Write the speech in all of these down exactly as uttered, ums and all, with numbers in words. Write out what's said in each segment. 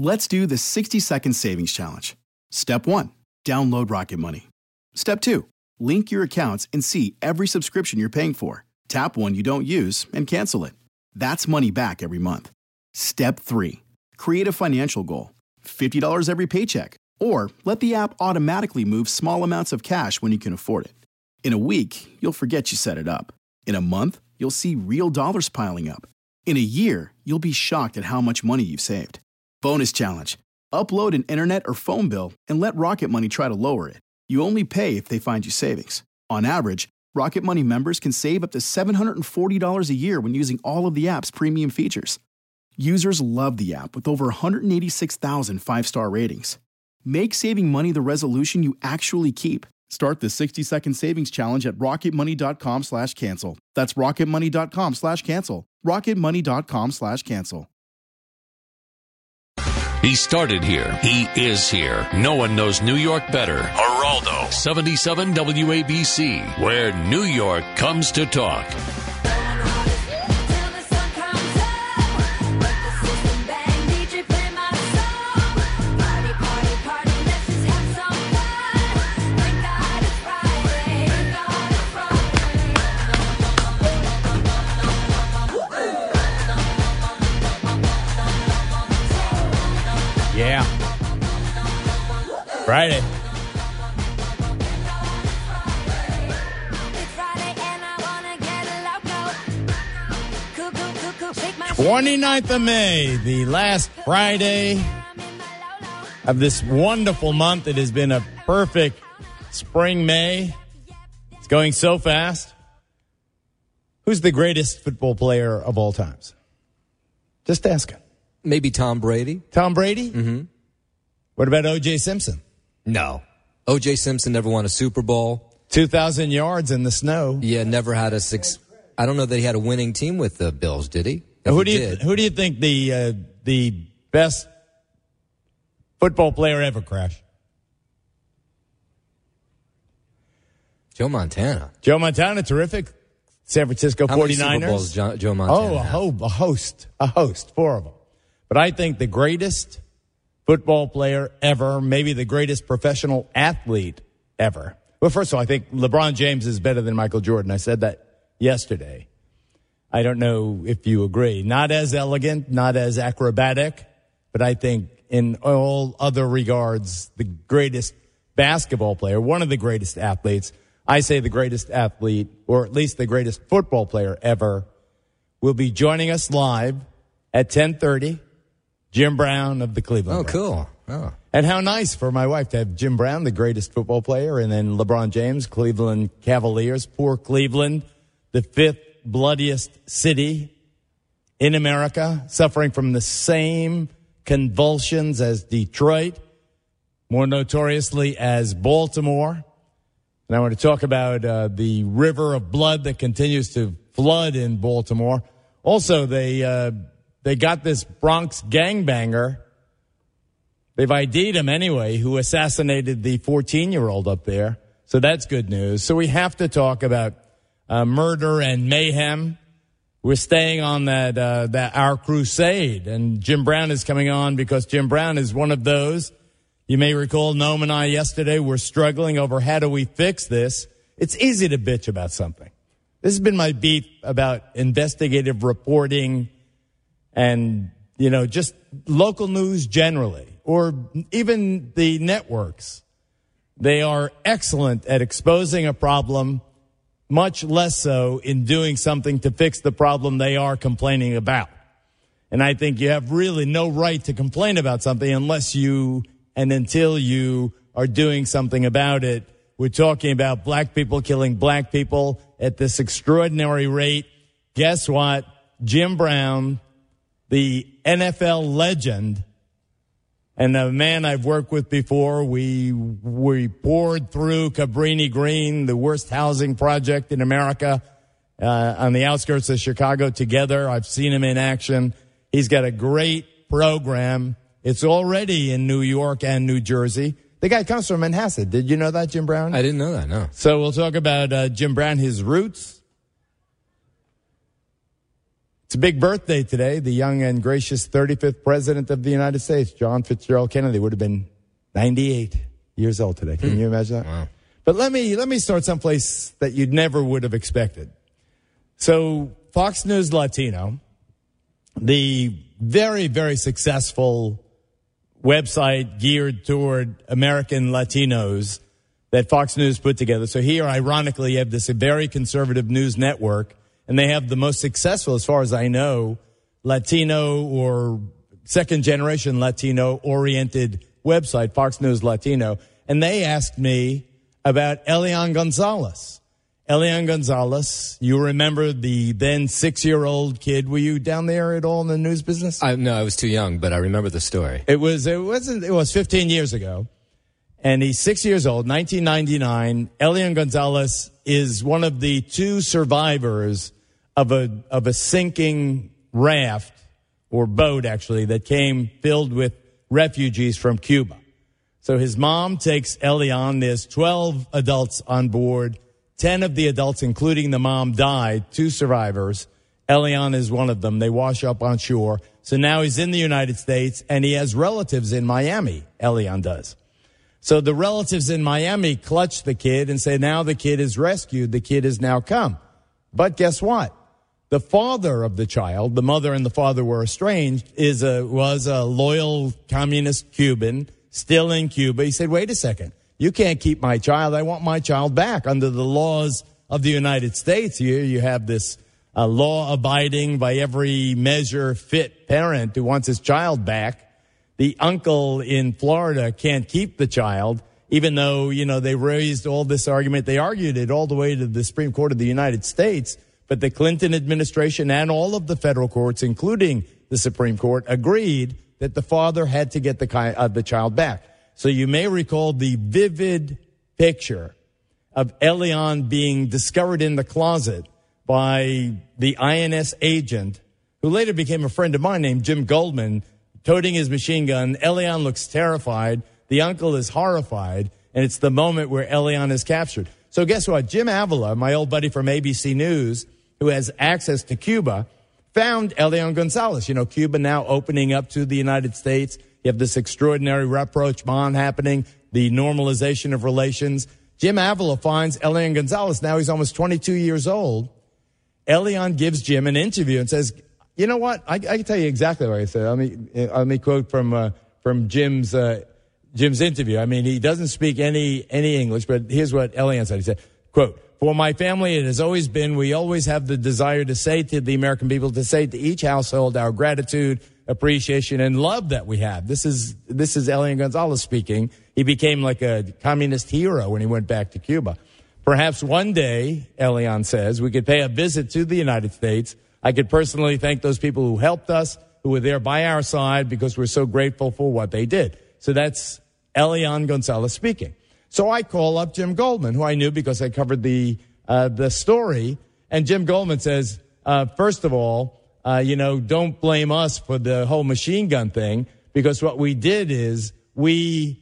Let's do the sixty second savings challenge. Step one, download Rocket Money. Step two, link your accounts and see every subscription you're paying for. Tap one you don't use and cancel it. That's money back every month. Step three, create a financial goal. fifty dollars every paycheck. Or let the app automatically move small amounts of cash when you can afford it. In a week, you'll forget you set it up. In a month, you'll see real dollars piling up. In a year, you'll be shocked at how much money you've saved. Bonus challenge. Upload an internet or phone bill and let Rocket Money try to lower it. You only pay if they find you savings. On average, Rocket Money members can save up to seven hundred forty dollars a year when using all of the app's premium features. Users love the app with over one hundred eighty-six thousand five-star ratings. Make saving money the resolution you actually keep. Start the sixty second savings challenge at rocketmoney.com slash cancel. That's rocketmoney.com slash cancel. rocketmoney.com slash cancel. He started here. He is here. No one knows New York better. Geraldo, seventy-seven W A B C, where New York comes to talk. Yeah. Friday. twenty-ninth of May, the last Friday of this wonderful month. It has been a perfect spring May. It's going so fast. Who's the greatest football player of all times? Just asking. Maybe Tom Brady. Tom Brady? Mm-hmm. What about O J Simpson? No. O J Simpson never won a Super Bowl. two thousand yards in the snow. Yeah, never had a six. I don't know that he had a winning team with the Bills, did he? If who he do you did. who do you think the uh, the best football player ever, Crash? Joe Montana. Joe Montana, terrific. San Francisco How forty-niners. many Super Bowls Joe, Joe Montana Oh, a, have? ho- a host. A host. Four of them. But I think the greatest football player ever, maybe the greatest professional athlete ever. Well, first of all, I think LeBron James is better than Michael Jordan. I said that yesterday. I don't know if you agree. Not as elegant, not as acrobatic, but I think in all other regards, the greatest basketball player, one of the greatest athletes, I say the greatest athlete, or at least the greatest football player ever, will be joining us live at ten thirty. Jim Brown of the Cleveland Oh, Browns. cool. Oh. And how nice for my wife to have Jim Brown, the greatest football player, and then LeBron James, Cleveland Cavaliers. Poor Cleveland, the fifth bloodiest city in America, suffering from the same convulsions as Detroit, more notoriously as Baltimore. And I want to talk about uh, the river of blood that continues to flood in Baltimore. Also, they uh, they got this Bronx gangbanger. They've ID'd him anyway, who assassinated the fourteen-year-old up there. So that's good news. So we have to talk about uh, murder and mayhem. We're staying on that uh, that our crusade, and Jim Brown is coming on because Jim Brown is one of those. You may recall Noam and I yesterday were struggling over how do we fix this. It's easy to bitch about something. This has been my beef about investigative reporting and, you know, just local news generally, or even the networks. They are excellent at exposing a problem, much less so in doing something to fix the problem they are complaining about. And I think you have really no right to complain about something unless you and until you are doing something about it. We're talking about black people killing black people at this extraordinary rate. Guess what? Jim Brown, the N F L legend, and a man I've worked with before, we we poured through Cabrini Green, the worst housing project in America, uh, on the outskirts of Chicago together. I've seen him in action. He's got a great program. It's already in New York and New Jersey. The guy comes from Manhasset. Did you know that, Jim Brown? I didn't know that, no. So we'll talk about uh, Jim Brown, his roots. It's a big birthday today. The young and gracious thirty-fifth President of the United States, John Fitzgerald Kennedy, would have been ninety-eight years old today. Can you imagine that? Wow. But let me let me start someplace that you never would have expected. So Fox News Latino, the very, very successful website geared toward American Latinos that Fox News put together. So here, ironically, you have this very conservative news network, and they have the most successful, as far as I know, Latino or second-generation Latino-oriented website, Fox News Latino. And they asked me about Elian Gonzalez. Elian Gonzalez, you remember the then six-year-old kid. Were you down there at all in the news business? I, no, I was too young, but I remember the story. It was it wasn't it was fifteen years ago, and he's six years old. nineteen ninety-nine. Elian Gonzalez is one of the two survivors of a of a sinking raft or boat, actually, that came filled with refugees from Cuba. So his mom takes Elian. There's twelve adults on board. Ten of the adults, including the mom, died. Two survivors. Elian is one of them. They wash up on shore. So now he's in the United States, and he has relatives in Miami. Elian does. So the relatives in Miami clutch the kid and say, now the kid is rescued. The kid has now come. But guess what? The father of the child, the mother and the father were estranged, is a, was a loyal communist Cuban, still in Cuba. He said, wait a second. You can't keep my child. I want my child back. Under the laws of the United States here, you have this uh, law-abiding, by every measure, fit parent who wants his child back. The uncle in Florida can't keep the child, even though, you know, they raised all this argument. They argued it all the way to the Supreme Court of the United States. But the Clinton administration and all of the federal courts, including the Supreme Court, agreed that the father had to get the, uh, the child back. So you may recall the vivid picture of Elian being discovered in the closet by the I N S agent, who later became a friend of mine, named Jim Goldman, toting his machine gun. Elian looks terrified. The uncle is horrified. And it's the moment where Elian is captured. So guess what? Jim Avila, my old buddy from A B C News, who has access to Cuba, found Elian Gonzalez. You know, Cuba now opening up to the United States. You have this extraordinary rapprochement happening, the normalization of relations. Jim Avila finds Elian Gonzalez. Now he's almost twenty-two years old. Elian gives Jim an interview and says, you know what? I, I can tell you exactly what he said. Let me, let me quote from, uh, from Jim's, uh, Jim's interview. I mean, he doesn't speak any, any English, but here's what Elian said. He said, quote, for my family, it has always been, we always have the desire to say to the American people, to say to each household our gratitude, appreciation, and love that we have. This is this is Elian Gonzalez speaking. He became like a communist hero when he went back to Cuba. Perhaps one day, Elian says, we could pay a visit to the United States. I could personally thank those people who helped us, who were there by our side, because we're so grateful for what they did. So that's Elian Gonzalez speaking. So I call up Jim Goldman, who I knew because I covered the uh, the story. And Jim Goldman says, uh, first of all, Uh, you know, don't blame us for the whole machine gun thing, because what we did is we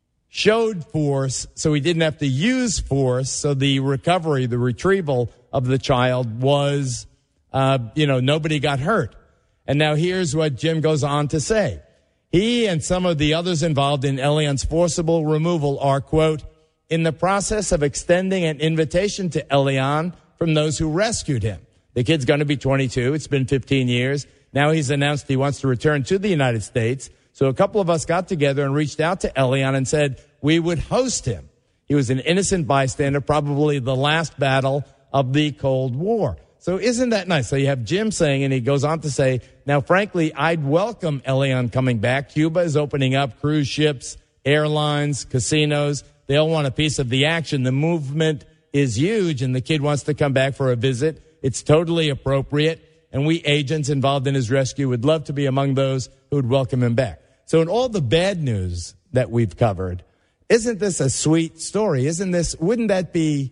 showed force so we didn't have to use force. So the recovery, the retrieval of the child was, uh, you know, nobody got hurt. And now here's what Jim goes on to say. He and some of the others involved in Elian's forcible removal are, quote, in the process of extending an invitation to Elian from those who rescued him. The kid's going to be twenty-two. It's been fifteen years. Now he's announced he wants to return to the United States. So a couple of us got together and reached out to Elian and said we would host him. He was an innocent bystander, probably the last battle of the Cold War. So isn't that nice? So you have Jim saying, and he goes on to say, now, frankly, I'd welcome Elian coming back. Cuba is opening up cruise ships, airlines, casinos. They all want a piece of the action. The movement is huge, and the kid wants to come back for a visit. It's totally appropriate, and we agents involved in his rescue would love to be among those who would welcome him back. So in all the bad news that we've covered, isn't this a sweet story? Isn't this, wouldn't that be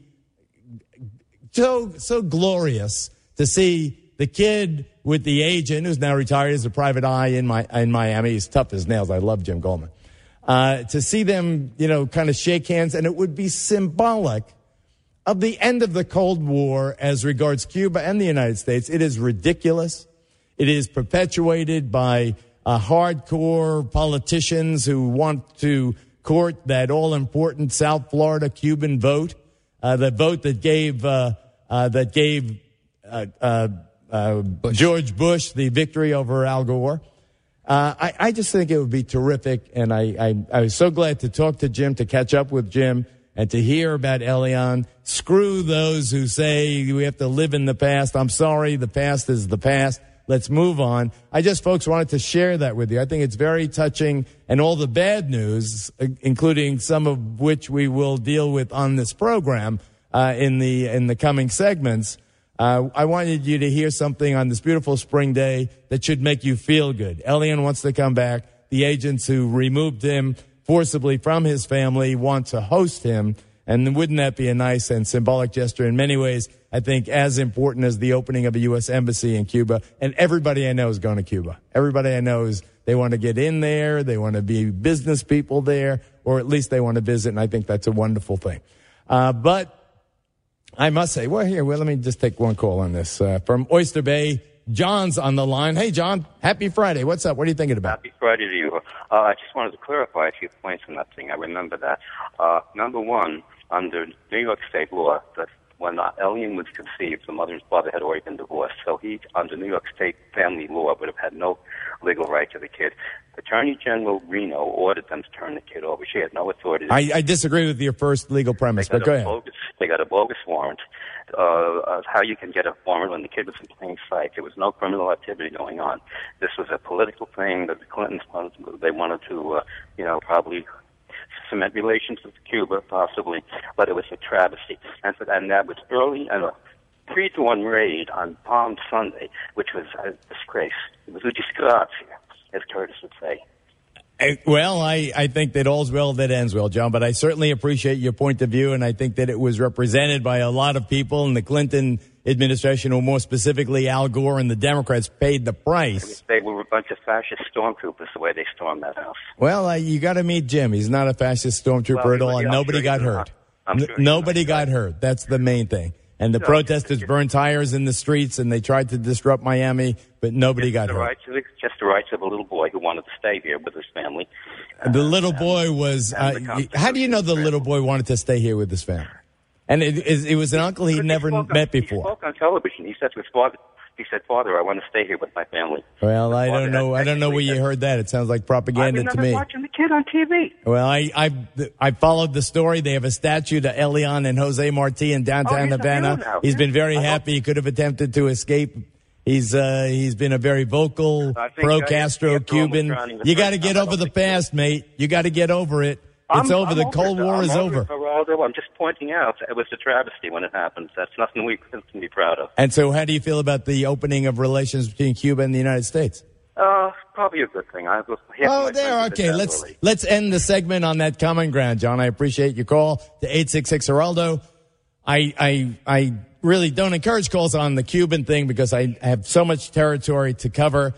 so, so glorious to see the kid with the agent who's now retired as a private eye in my, in Miami. He's tough as nails. I love Jim Goldman. Uh, to see them, you know, kind of shake hands, and it would be symbolic of the end of the Cold War as regards Cuba and the United States. It is ridiculous. It is perpetuated by uh, hardcore politicians who want to court that all-important South Florida Cuban vote, uh, the vote that gave uh, uh, that gave uh, uh, uh, Bush. George Bush the victory over Al Gore. Uh, I, I just think it would be terrific, and I, I, I was so glad to talk to Jim, to catch up with Jim, and to hear about Elian. Screw those who say we have to live in the past. I'm sorry, the past is the past. Let's move on. I just, folks, wanted to share that with you. I think it's very touching, and all the bad news, including some of which we will deal with on this program uh, in the in the coming segments. Uh, I wanted you to hear something on this beautiful spring day that should make you feel good. Elian wants to come back. The agents who removed him forcibly from his family want to host him. And wouldn't that be a nice and symbolic gesture? In many ways, I think as important as the opening of a U S embassy in Cuba. And everybody I know is going to Cuba. Everybody I know is they want to get in there. They want to be business people there, or at least they want to visit. And I think that's a wonderful thing. Uh, but I must say, well, here, well, let me just take one call on this. Uh, from Oyster Bay, John's on the line. Hey, John, happy Friday. What's up? What are you thinking about? Happy Friday to you. Uh, I just wanted to clarify a few points on that thing. I remember that. Uh, number one, under New York State law, that when uh, Elian was conceived, the mother and father had already been divorced. So he, under New York State family law, would have had no legal right to the kid. Attorney General Reno ordered them to turn the kid over. She had no authority. I, I disagree with your first legal premise, but go ahead. Bogus, they got a bogus warrant uh, of how you can get a warrant when the kid was in plain sight. There was no criminal activity going on. This was a political thing that the Clintons wanted. They wanted to, uh, you know, probably cement relations with Cuba, possibly, but it was a travesty. And, for, and that was early and a three to one raid on Palm Sunday, which was a disgrace. It was a disgrace, as Curtis would say. I, well, I, I think that all's well that ends well, John, but I certainly appreciate your point of view, and I think that it was represented by a lot of people in the Clinton administration, or more specifically Al Gore and the Democrats, paid the price. They were a bunch of fascist stormtroopers the way they stormed that house. Well, uh, you got to meet Jim. He's not a fascist stormtrooper well, at all, yeah, and I'm nobody sure got hurt. N- sure nobody got hurt. That's the main thing. And the no, protesters burned tires in the streets, and they tried to disrupt Miami, but nobody got the hurt. Rights of, just the rights of a little boy who wanted to stay here with his family. Uh, the little boy was, uh, how do you know the little boy wanted to stay here with his family? And it, it, it was an uncle he'd never he met on, before. He spoke on television. He said to his father, he said, "Father, I want to stay here with my family." Well, I don't know. I don't know where you heard that. It sounds like propaganda to me. I watching the kid on T V. Well, I I I followed the story. They have a statue to Elian and Jose Marti in downtown oh, Havana. He's been very happy. He could have attempted to escape. He's uh, he's been a very vocal pro-Castro Cuban. You got to get over the past, mate. You got to get over it. It's I'm, over. I'm the over Cold it, War I'm is over. over. Geraldo. I'm just pointing out it was a travesty when it happened. That's nothing we can be proud of. And so how do you feel about the opening of relations between Cuba and the United States? Uh, probably a good thing. I, oh, there. Okay, let's early. let's end the segment on that common ground, John. I appreciate your call to eight six six Geraldo. I, I, I really don't encourage calls on the Cuban thing because I have so much territory to cover.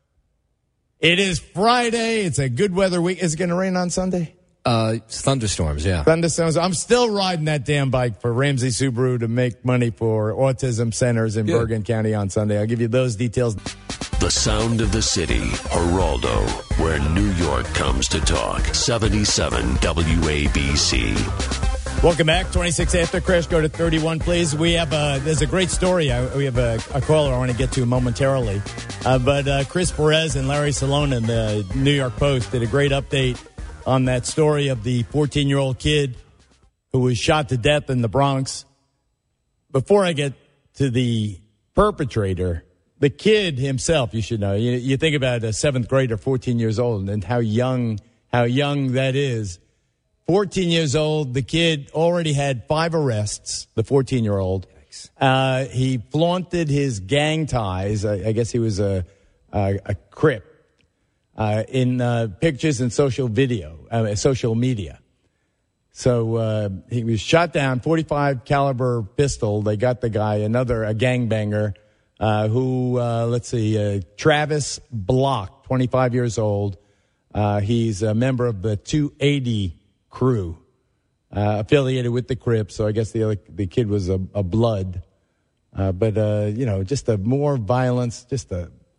It is Friday. It's a good weather week. Is it going to rain on Sunday? Uh, thunderstorms, yeah. Thunderstorms. I'm still riding that damn bike for Ramsey Subaru to make money for autism centers in yeah. Bergen County on Sunday. I'll give you those details. The sound of the city, Geraldo, where New York comes to talk. seventy-seven W A B C. Welcome back. twenty-six after Crash. Go to thirty-one, please. We have a, there's a great story. I, we have a, a caller I want to get to momentarily. Uh, but uh, Chris Perez and Larry Salone in the New York Post did a great update on that story of the fourteen-year-old kid who was shot to death in the Bronx. Before I get to the perpetrator, the kid himself, you should know. You, you think about a seventh grader, fourteen years old, and how young, how young that is. fourteen years old, the kid already had five arrests, the fourteen-year-old. Uh, he flaunted his gang ties. I, I guess he was a, a, a Crip. Uh, in uh, pictures and social video, uh, social media. So uh, he was shot down, forty-five caliber pistol. They got the guy, another a gangbanger, uh, who uh, let's see, uh, Travis Block, twenty-five years old. Uh, he's a member of the two eighty crew, uh, affiliated with the Crips. So I guess the other, the kid was a, a Blood, uh, but uh, you know, just a more violence, just a.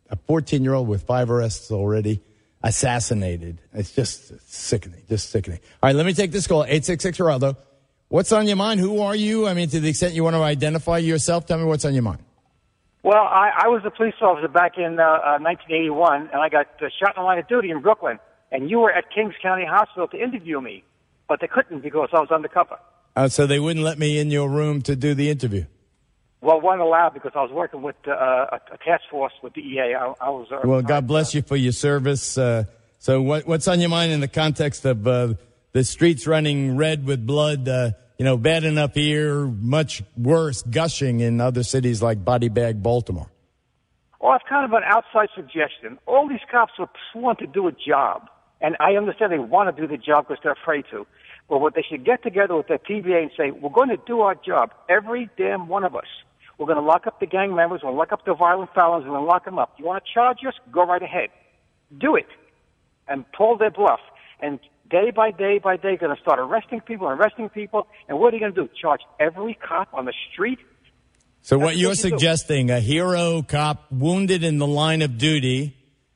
a fourteen-year-old with five arrests already assassinated. It's just sickening, just sickening. All right, let me take this call, eight six six, Geraldo. What's on your mind? Who are you? I mean, to the extent you want to identify yourself, tell me what's on your mind. Well, I, I was a police officer back in uh, uh, nineteen eighty-one, and I got uh, shot in the line of duty in Brooklyn. And you were at Kings County Hospital to interview me, but they couldn't because I was undercover. Uh, so they wouldn't let me in your room to do the interview? Well, wasn't allowed because I was working with uh, a, a task force with the E A. I, I was. Uh, well, God bless you for your service. Uh, so what, what's on your mind in the context of uh, the streets running red with blood? Uh, you know, bad enough here, much worse, gushing in other cities like Body Bag, Baltimore. Well, it's kind of an outside suggestion. All these cops are sworn to do a job, and I understand they want to do the job because they're afraid to. But what they should get together with their T V A and say, we're going to do our job, every damn one of us. We're going to lock up the gang members. We're going to lock up the violent felons. We're going to lock them up. You want to charge us? Go right ahead. Do it. And pull their bluff. And day by day by day, going to start arresting people and arresting people. And what are you going to do? Charge every cop on the street? So That's what you're what you suggesting, do. A hero cop wounded in the line of duty,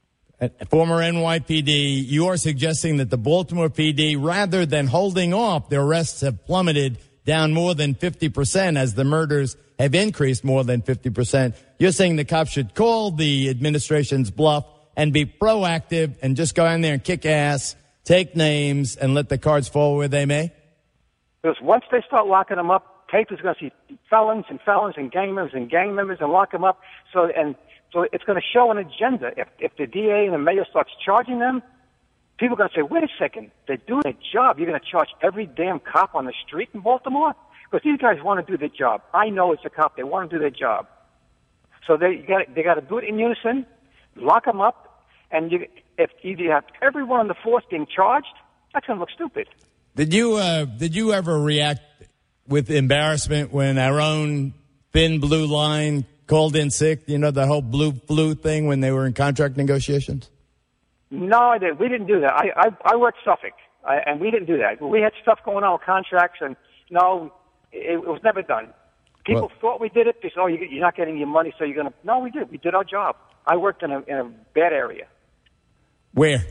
a former N Y P D, you are suggesting that the Baltimore P D, rather than holding off, their arrests have plummeted down more than fifty percent as the murders have increased more than fifty percent. You're saying the cops should call the administration's bluff and be proactive and just go in there and kick ass, take names, and let the cards fall where they may? Because once they start locking them up, papers going to see felons and felons and gang members and gang members and lock them up. So and so it's going to show an agenda. If if the D A and the mayor starts charging them, people are going to say, wait a second, they're doing a job. You're going to charge every damn cop on the street in Baltimore? Because these guys want to do their job. I know it's a cop. They want to do their job. So they got they got to do it in unison, lock them up, and you, if you have everyone on the force being charged, that's going to look stupid. Did you uh, did you ever react with embarrassment when our own thin blue line called in sick? You know, the whole blue flu thing when they were in contract negotiations? No, I didn't. We didn't do that. I I, I worked Suffolk, I, and we didn't do that. We had stuff going on with contracts, and no, it, it was never done. People well, thought we did it. They said, oh, you're not getting your money, so you're going to... No, we did. We did our job. I worked in a, in a bad area. Where?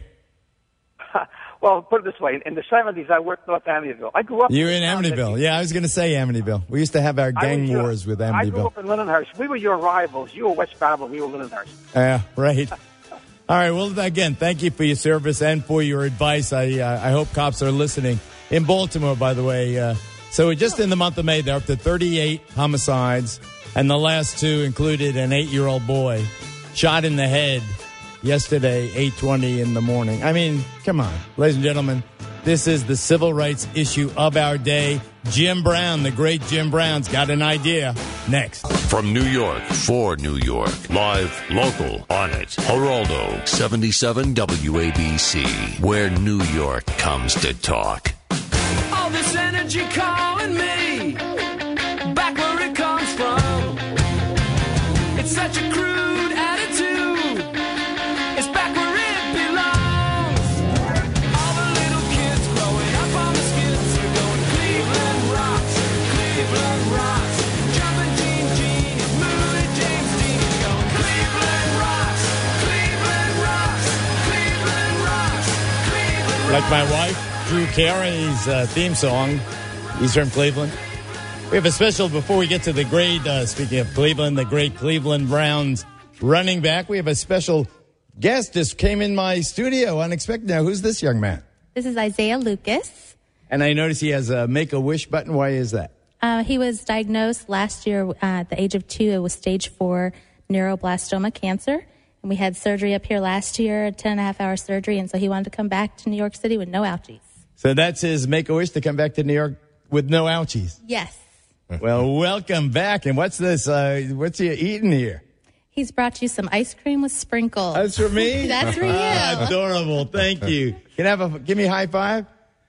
Well, put it this way. In the seventies, I worked North Amityville. I grew up... You were in Amityville. Yeah, I was going to say Amityville. We used to have our gang your, wars with Amityville. I grew up in Lindenhurst. We were your rivals. You were West Babylon. We were Lindenhurst. Yeah, right. All right, well, again, thank you for your service and for your advice. I uh, I hope cops are listening. In Baltimore, by the way, uh, so just in the month of May, they're up to thirty-eight homicides, and the last two included an eight-year-old boy shot in the head yesterday, eight twenty in the morning. I mean, come on, ladies and gentlemen, this is the civil rights issue of our day. Jim Brown, the great Jim Brown's got an idea. Next. From New York, for New York, live, local, on it. Geraldo, seventy-seven W A B C, where New York comes to talk. All this energy calling me back where it comes from. It's such a crude attitude. It's back where it belongs. All the little kids growing up on the skids are going Cleveland rocks, Cleveland rocks. Jumping Gene Gene and Moody James Dean going Cleveland rocks, Cleveland rocks, Cleveland rocks, Cleveland rocks. Like my wife, Drew Carey's uh, theme song, he's from Cleveland. We have a special, before we get to the great, uh, speaking of Cleveland, the great Cleveland Browns running back, we have a special guest just came in my studio unexpected. Now, who's this young man? This is Isaiah Lucas. And I notice he has a Make-A-Wish button. Why is that? Uh, he was diagnosed last year uh, at the age of two. It was stage four neuroblastoma cancer. And we had surgery up here last year, a ten and a half hour surgery. And so he wanted to come back to New York City with no ouchies. So that's his Make-A-Wish, to come back to New York with no ouchies. Yes. Well, welcome back. And what's this? Uh, what's he eating here? He's brought you some ice cream with sprinkles. That's for me? That's for you. Ah, adorable. Thank you. Can I have a, give me a high five?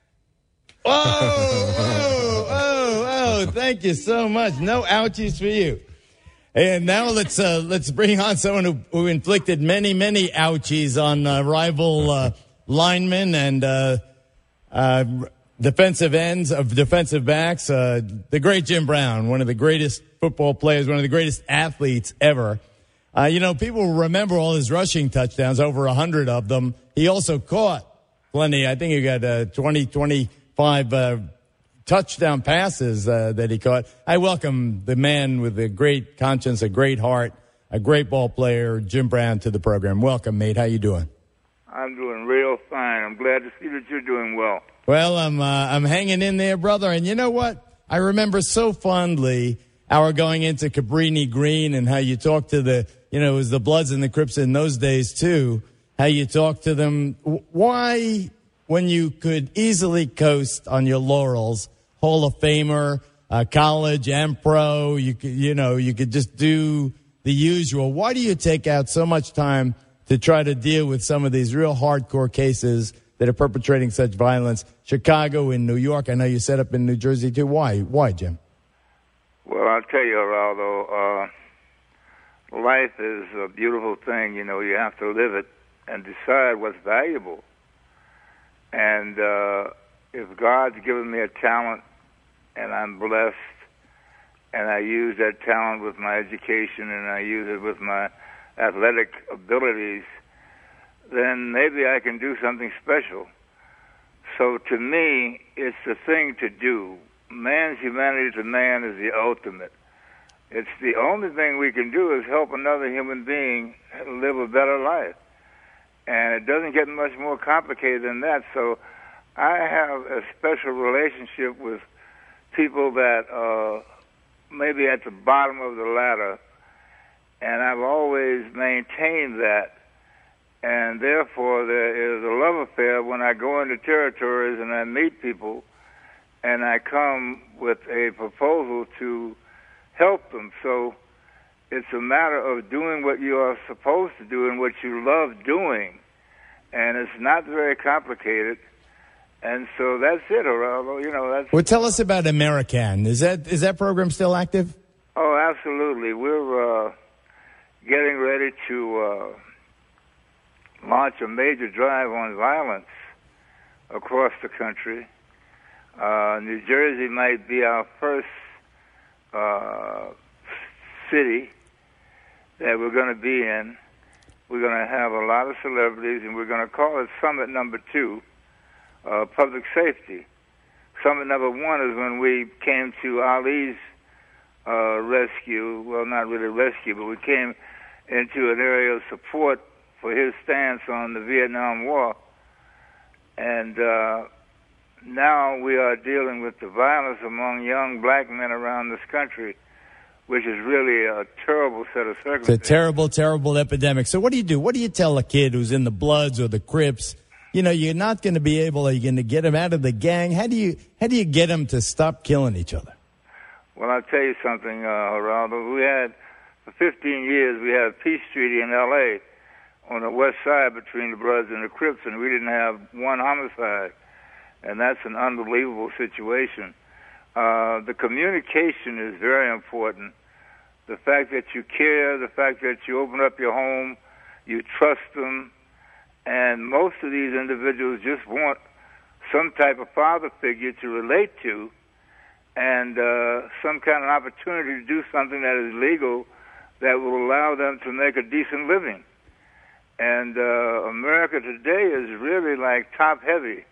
Oh, oh, oh, oh, thank you so much. No ouchies for you. And now let's uh, let's bring on someone who, who inflicted many, many ouchies on uh, rival uh, linemen and uh, uh, defensive ends of defensive backs. Uh, the great Jim Brown, one of the greatest football players, one of the greatest athletes ever. Uh, you know, people remember all his rushing touchdowns, over one hundred of them. He also caught plenty. I think he got uh, twenty, twenty-five uh, touchdown passes uh, that he caught. I welcome the man with a great conscience, a great heart, a great ball player, Jim Brown, to the program. Welcome, mate. How you doing? I'm doing real fine. I'm glad to see that you're doing well. Well, I'm uh, I'm hanging in there, brother. And you know what? I remember so fondly our going into Cabrini Green and how you talked to the, you know, it was the Bloods and the Crips in those days too, how you talked to them. Why, when you could easily coast on your laurels, Hall of Famer, uh, college and pro, you could, you know, you could just do the usual. Why do you take out so much time to try to deal with some of these real hardcore cases that are perpetrating such violence? Chicago and New York. I know you set up in New Jersey too. Why? Why, Jim? Well, I'll tell you, Geraldo, uh, life is a beautiful thing. You know, you have to live it and decide what's valuable. And uh, if God's given me a talent and I'm blessed and I use that talent with my education and I use it with my athletic abilities, then maybe I can do something special. So to me, it's the thing to do. Man's humanity to man is the ultimate. It's the only thing we can do is help another human being live a better life. And it doesn't get much more complicated than that. So I have a special relationship with people that are maybe at the bottom of the ladder, and I've always maintained that. And therefore, there is a love affair when I go into territories and I meet people and I come with a proposal to help them. So it's a matter of doing what you are supposed to do and what you love doing. And it's not very complicated. And so that's it, Geraldo. You know, that's. Well, tell us about American. Is that is that program still active? Oh, absolutely. We're uh, getting ready to uh, launch a major drive on violence across the country. Uh, New Jersey might be our first uh, city that we're going to be in. We're going to have a lot of celebrities, and we're going to call it Summit Number Two, uh, Public Safety. Summit Number One is when we came to Ali's uh, rescue. Well, not really rescue, but we came into an area of support for his stance on the Vietnam War. And uh, now we are dealing with the violence among young black men around this country, which is really a terrible set of circumstances. It's a terrible, terrible epidemic. So what do you do? What do you tell a kid who's in the Bloods or the Crips? You know, you're not going to be able, are you going to get him out of the gang? How do you how do you get them to stop killing each other? Well, I'll tell you something, uh, Geraldo. We had, for fifteen years, we had a peace treaty in L A on the west side between the Bloods and the Crips, and we didn't have one homicide. And that's an unbelievable situation. Uh, the communication is very important. The fact that you care, the fact that you open up your home, you trust them, and most of these individuals just want some type of father figure to relate to and uh, some kind of opportunity to do something that is legal that will allow them to make a decent living. And uh, America today is really like top-heavy.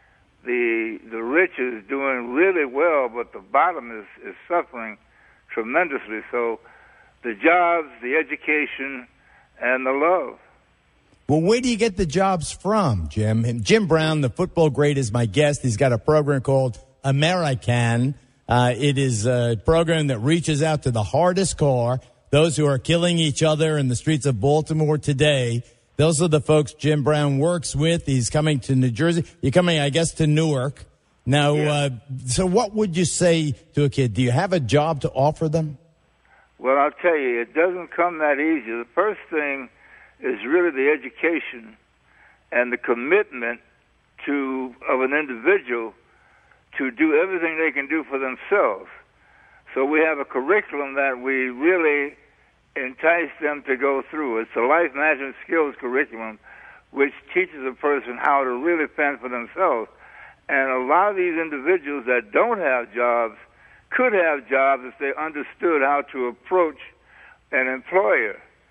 The the rich is doing really well, but the bottom is, is suffering tremendously. So the jobs, the education, and the love. Well, where do you get the jobs from, Jim? And Jim Brown, the football great, is my guest. He's got a program called American. Uh, it is a program that reaches out to the hardest core, those who are killing each other in the streets of Baltimore today. Those are the folks Jim Brown works with. He's coming to New Jersey. You're coming, I guess, to Newark. Now, yeah. uh, so what would you say to a kid? Do you have a job to offer them? Well, I'll tell you, it doesn't come that easy. The first thing is really the education and the commitment to of an individual to do everything they can do for themselves. So we have a curriculum that we really entice them to go through. It's a life management skills curriculum which teaches a person how to really fend for themselves. And a lot of these individuals that don't have jobs could have jobs if they understood how to approach an employer.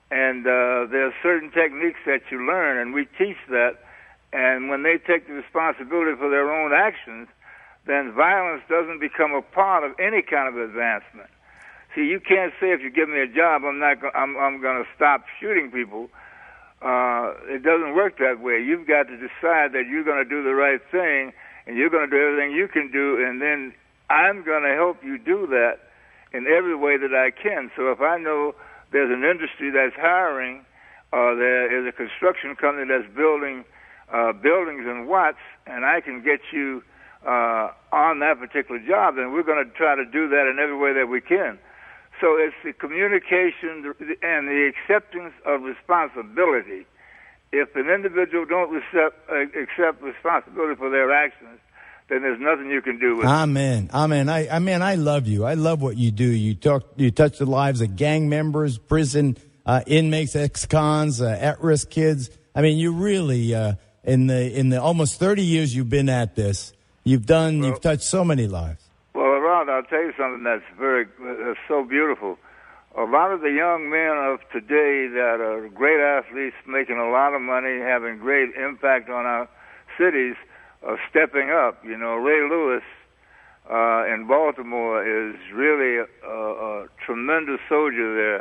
And uh, there are certain techniques that you learn, and we teach that. And when they take the responsibility for their own actions, then violence doesn't become a part of any kind of advancement. See, you can't say if you give me a job, I'm not. Go- I'm, I'm going to stop shooting people. Uh, it doesn't work that way. You've got to decide that you're going to do the right thing, and you're going to do everything you can do, and then I'm going to help you do that in every way that I can. So if I know there's an industry that's hiring, or there is a construction company that's building uh, buildings in Watts, and I can get you uh, on that particular job, then we're going to try to do that in every way that we can. So it's the communication and the acceptance of responsibility. If an individual don't accept, uh, accept responsibility for their actions, then there's nothing you can do with it. Amen. Amen. I, I mean, I love you. I love what you do. You talk, you touch the lives of gang members, prison uh, inmates, ex-cons, uh, at-risk kids. I mean, you really, uh, in the in the almost thirty years you've been at this, you've done, well, you've touched so many lives. Well, Rod, I'll tell you something that's very, that's so beautiful. A lot of the young men of today that are great athletes, making a lot of money, having great impact on our cities, are stepping up. You know, Ray Lewis uh, in Baltimore is really a, a tremendous soldier there.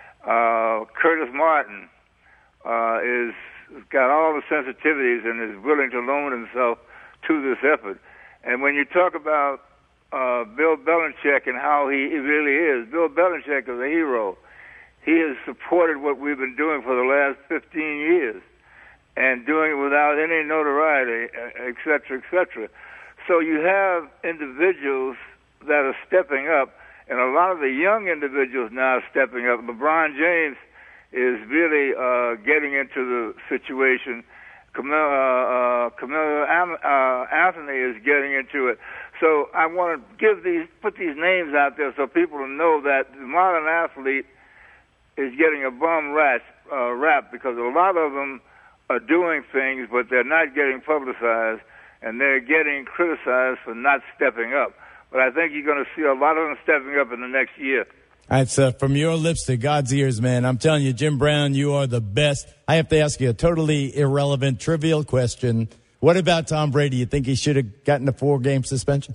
Uh, Curtis Martin uh, is got all the sensitivities and is willing to loan himself to this effort. And when you talk about Uh, Bill Belichick and how he, he really is. Bill Belichick is a hero. He has supported what we've been doing for the last fifteen years and doing it without any notoriety, et cetera, et cetera. So you have individuals that are stepping up, and a lot of the young individuals now are stepping up. LeBron James is really uh, getting into the situation. Camille, uh, uh, Camille uh, Anthony is getting into it. So I want to give these, put these names out there so people know that the modern athlete is getting a bum rap, uh, rap because a lot of them are doing things, but they're not getting publicized, and they're getting criticized for not stepping up. But I think you're going to see a lot of them stepping up in the next year. That's uh, from your lips to God's ears, man. I'm telling you, Jim Brown, you are the best. I have to ask you a totally irrelevant, trivial question. What about Tom Brady? You think he should have gotten a four-game suspension?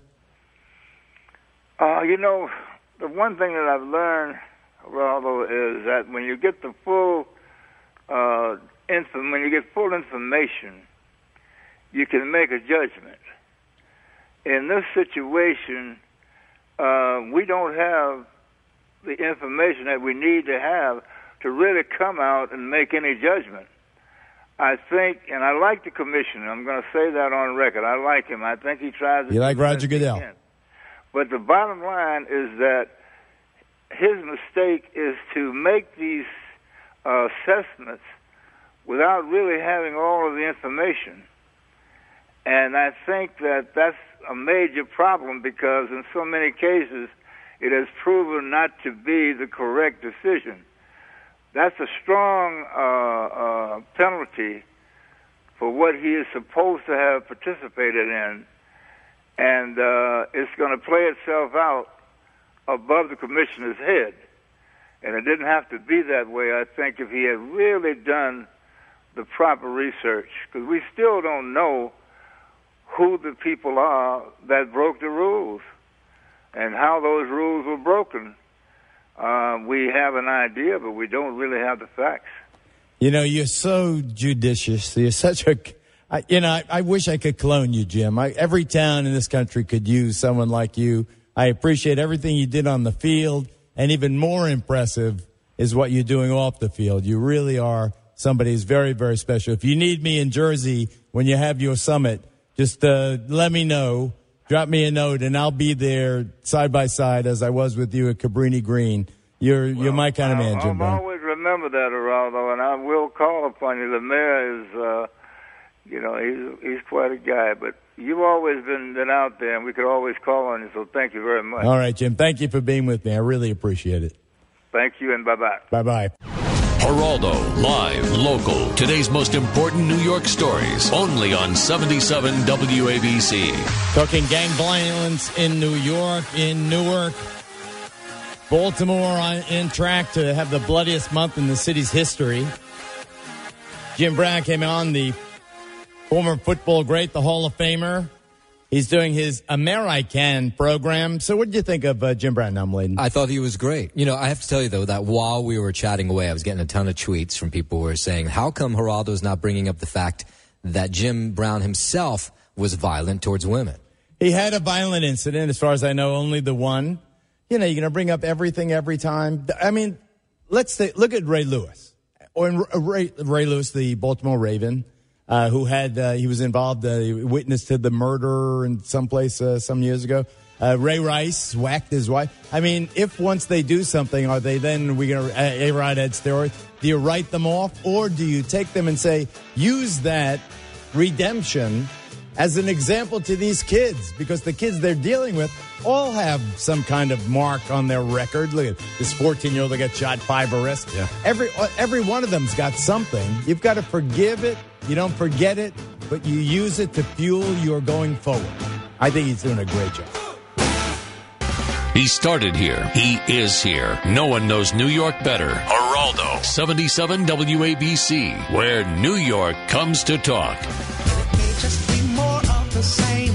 Uh, you know, the one thing that I've learned, Rollo, is that when you get the full, uh, info, when you get full information, you can make a judgment. In this situation, uh, we don't have the information that we need to have to really come out and make any judgment. I think, and I like the commissioner. I'm going to say that on record. I like him. I think he tries to. You like Roger Goodell? But the bottom line is that his mistake is to make these uh, assessments without really having all of the information. And I think that that's a major problem because in so many cases it has proven not to be the correct decision. That's a strong uh, uh, penalty for what he is supposed to have participated in, and uh, it's going to play itself out above the commissioner's head. And it didn't have to be that way, I think, if he had really done the proper research, because we still don't know who the people are that broke the rules and how those rules were broken. Uh, we have an idea, but we don't really have the facts. You know, you're so judicious. You're such a, I, you know, I, I wish I could clone you, Jim. I, every town in this country could use someone like you. I appreciate everything you did on the field, and even more impressive is what you're doing off the field. You really are somebody who's very, very special. If you need me in Jersey when you have your summit, just uh, let me know. Drop me a note, and I'll be there side by side as I was with you at Cabrini Green. You're well, you're my kind of man, I'll, Jim Brown. I'll always remember that, Geraldo, and I will call upon you. The mayor is, uh, you know, he's he's quite a guy. But you've always been, been out there, and we could always call on you, so thank you very much. All right, Jim. Thank you for being with me. I really appreciate it. Thank you, and bye-bye. Bye-bye. Geraldo, live, local. Today's most important New York stories, only on seventy-seven W A B C. Talking gang violence in New York, in Newark. Baltimore on, in track to have the bloodiest month in the city's history. Jim Brown came on, the former football great, the Hall of Famer. He's doing his American program. So what did you think of uh, Jim Brown, now, Mladen? I thought he was great. You know, I have to tell you, though, that while we were chatting away, I was getting a ton of tweets from people who were saying, how come Geraldo's not bringing up the fact that Jim Brown himself was violent towards women? He had a violent incident, as far as I know, only the one. You know, you're going to bring up everything every time. I mean, let's say, look at Ray Lewis. Or Ray, Ray Lewis, the Baltimore Raven. Uh, who had, uh, he was involved, uh, witness to the murder in some place uh, some years ago. Uh, Ray Rice whacked his wife. I mean, if once they do something, are they then, we going to, uh, A-Rod Ed steroids, do you write them off? Or do you take them and say, use that redemption as an example to these kids? Because the kids they're dealing with all have some kind of mark on their record. Look at this fourteen-year-old that got shot, five arrests. Yeah. Every, every one of them's got something. You've got to forgive it. You don't forget it, but you use it to fuel your going forward. I think he's doing a great job. He started here. He is here. No one knows New York better. Geraldo, seventy-seven W A B C, where New York comes to talk. It may just be more of the same.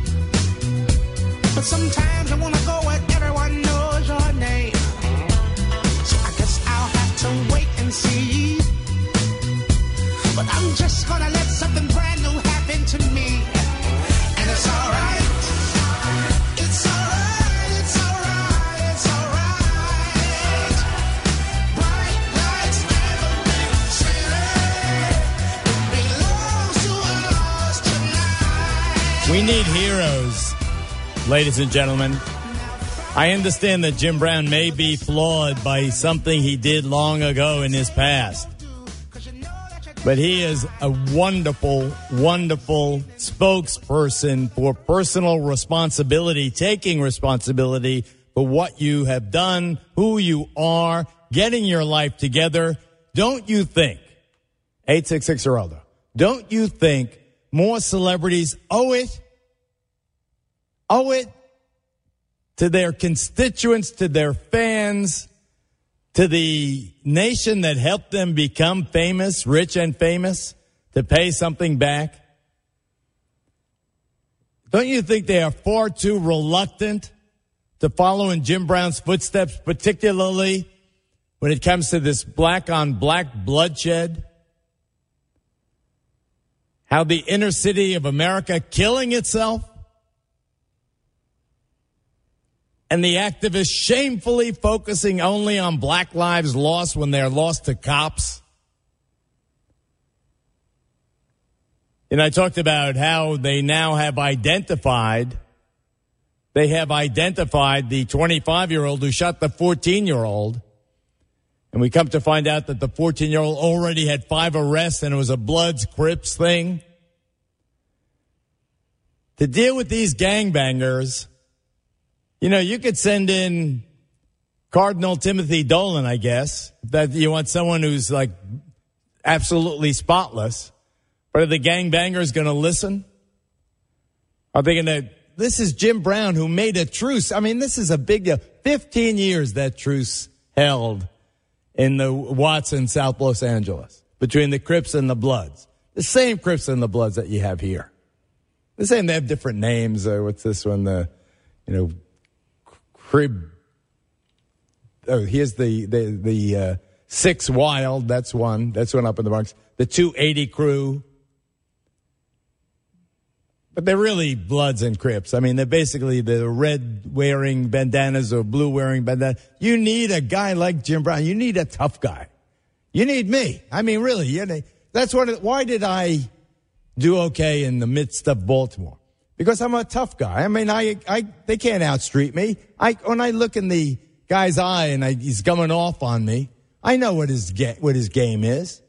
But sometimes I want to go where everyone knows your name. So I guess I'll have to wait and see. But I'm just gonna let something brand new happen to me. And it's alright. It's alright, it's alright, it's alright. Bright lights never been city. It belongs to us tonight. We need heroes, ladies and gentlemen. I understand that Jim Brown may be flawed by something he did long ago in his past. But he is a wonderful, wonderful spokesperson for personal responsibility, taking responsibility for what you have done, who you are, getting your life together. Don't you think, eight six six Geraldo, don't you think more celebrities owe it, owe it to their constituents, to their fans, to the nation that helped them become famous, rich and famous, to pay something back? Don't you think they are far too reluctant to follow in Jim Brown's footsteps, particularly when it comes to this black-on-black bloodshed? How the inner city of America killing itself? And the activists shamefully focusing only on black lives lost when they're lost to cops. And I talked about how they now have identified, they have identified the twenty-five-year-old who shot the fourteen-year-old. And we come to find out that the fourteen-year-old already had five arrests and it was a Bloods Crips thing. To deal with these gangbangers, you know, you could send in Cardinal Timothy Dolan, I guess, that you want someone who's like absolutely spotless. But are the gangbangers going to listen? Are they going to? This is Jim Brown who made a truce. I mean, this is a big deal. fifteen years that truce held in the Watson, South Los Angeles, between the Crips and the Bloods. The same Crips and the Bloods that you have here. The same, they have different names. Uh, what's this one? The, you know, Crib. Oh, here's the the the uh, Six Wild. That's one. That's one up in the Bronx. The two eighty crew. But they're really Bloods and Crips. I mean, they're basically the red wearing bandanas or blue wearing bandanas. You need a guy like Jim Brown. You need a tough guy. You need me. I mean, really. You know, that's what. Why did I do okay in the midst of Baltimore? Because I'm a tough guy. I mean, I, I, they can't outstreet me. I, when I look in the guy's eye and I, he's coming off on me, I know what his, ga- what his game is.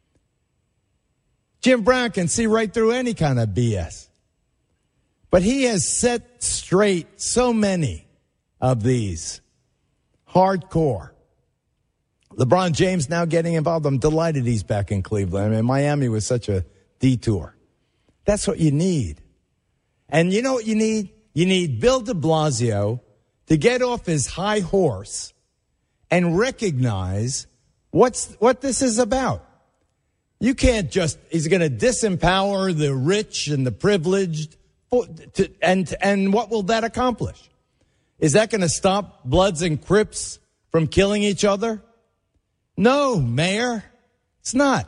Jim Brown can see right through any kind of B S. But he has set straight so many of these hardcore. LeBron James now getting involved. I'm delighted he's back in Cleveland. I mean, Miami was such a detour. That's what you need. And you know what you need? You need Bill de Blasio to get off his high horse and recognize what's what this is about. You can't just, he's going to disempower the rich and the privileged. To, and, and what will that accomplish? Is that going to stop Bloods and Crips from killing each other? No, Mayor, it's not.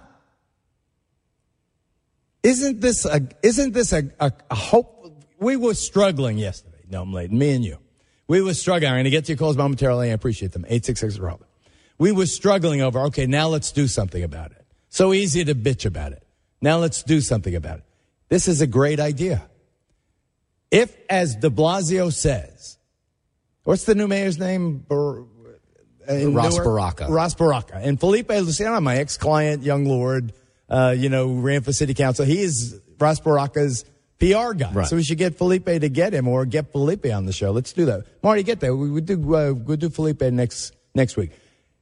Isn't this a, isn't this a, a, a hope? We were struggling yesterday, no, me and you. We were struggling. I'm going to get to your calls momentarily. I appreciate them. eight six six Robin. We were struggling over, okay, now let's do something about it. So easy to bitch about it. Now let's do something about it. This is a great idea. If, as de Blasio says, what's the new mayor's name? Bar- Ross Newark? Baraka. Ross Baraka. And Felipe Luciano, my ex-client, young lord, uh, you know, ran for city council. He is Ross Baraka's P R guy. Right. So we should get Felipe to get him or get Felipe on the show. Let's do that. Marty, get there. We would do, uh, we'll do Felipe next, next week.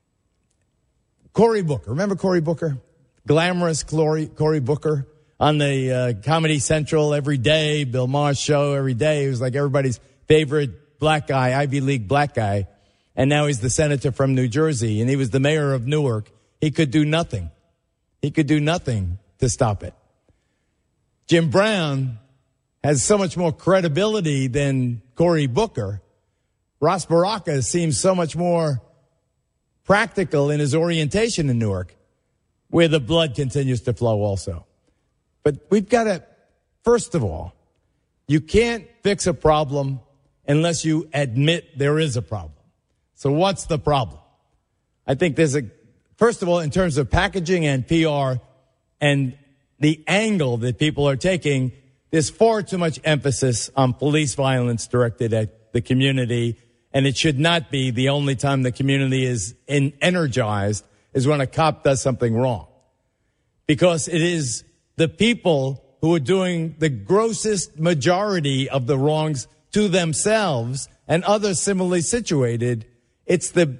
Cory Booker. Remember Cory Booker? Glamorous Cory, Cory Booker on the uh, Comedy Central every day, Bill Maher's show every day. He was like everybody's favorite black guy, Ivy League black guy. And now he's the senator from New Jersey, and he was the mayor of Newark. He could do nothing. He could do nothing to stop it. Jim Brown has so much more credibility than Cory Booker. Ross Baraka seems so much more practical in his orientation in Newark, where the blood continues to flow also. But we've got to, first of all, you can't fix a problem unless you admit there is a problem. So what's the problem? I think there's a, first of all, in terms of packaging and P R and the angle that people are taking, there's far too much emphasis on police violence directed at the community, and it should not be the only time the community is in, energized is when a cop does something wrong. Because it is the people who are doing the grossest majority of the wrongs to themselves and others similarly situated. It's the,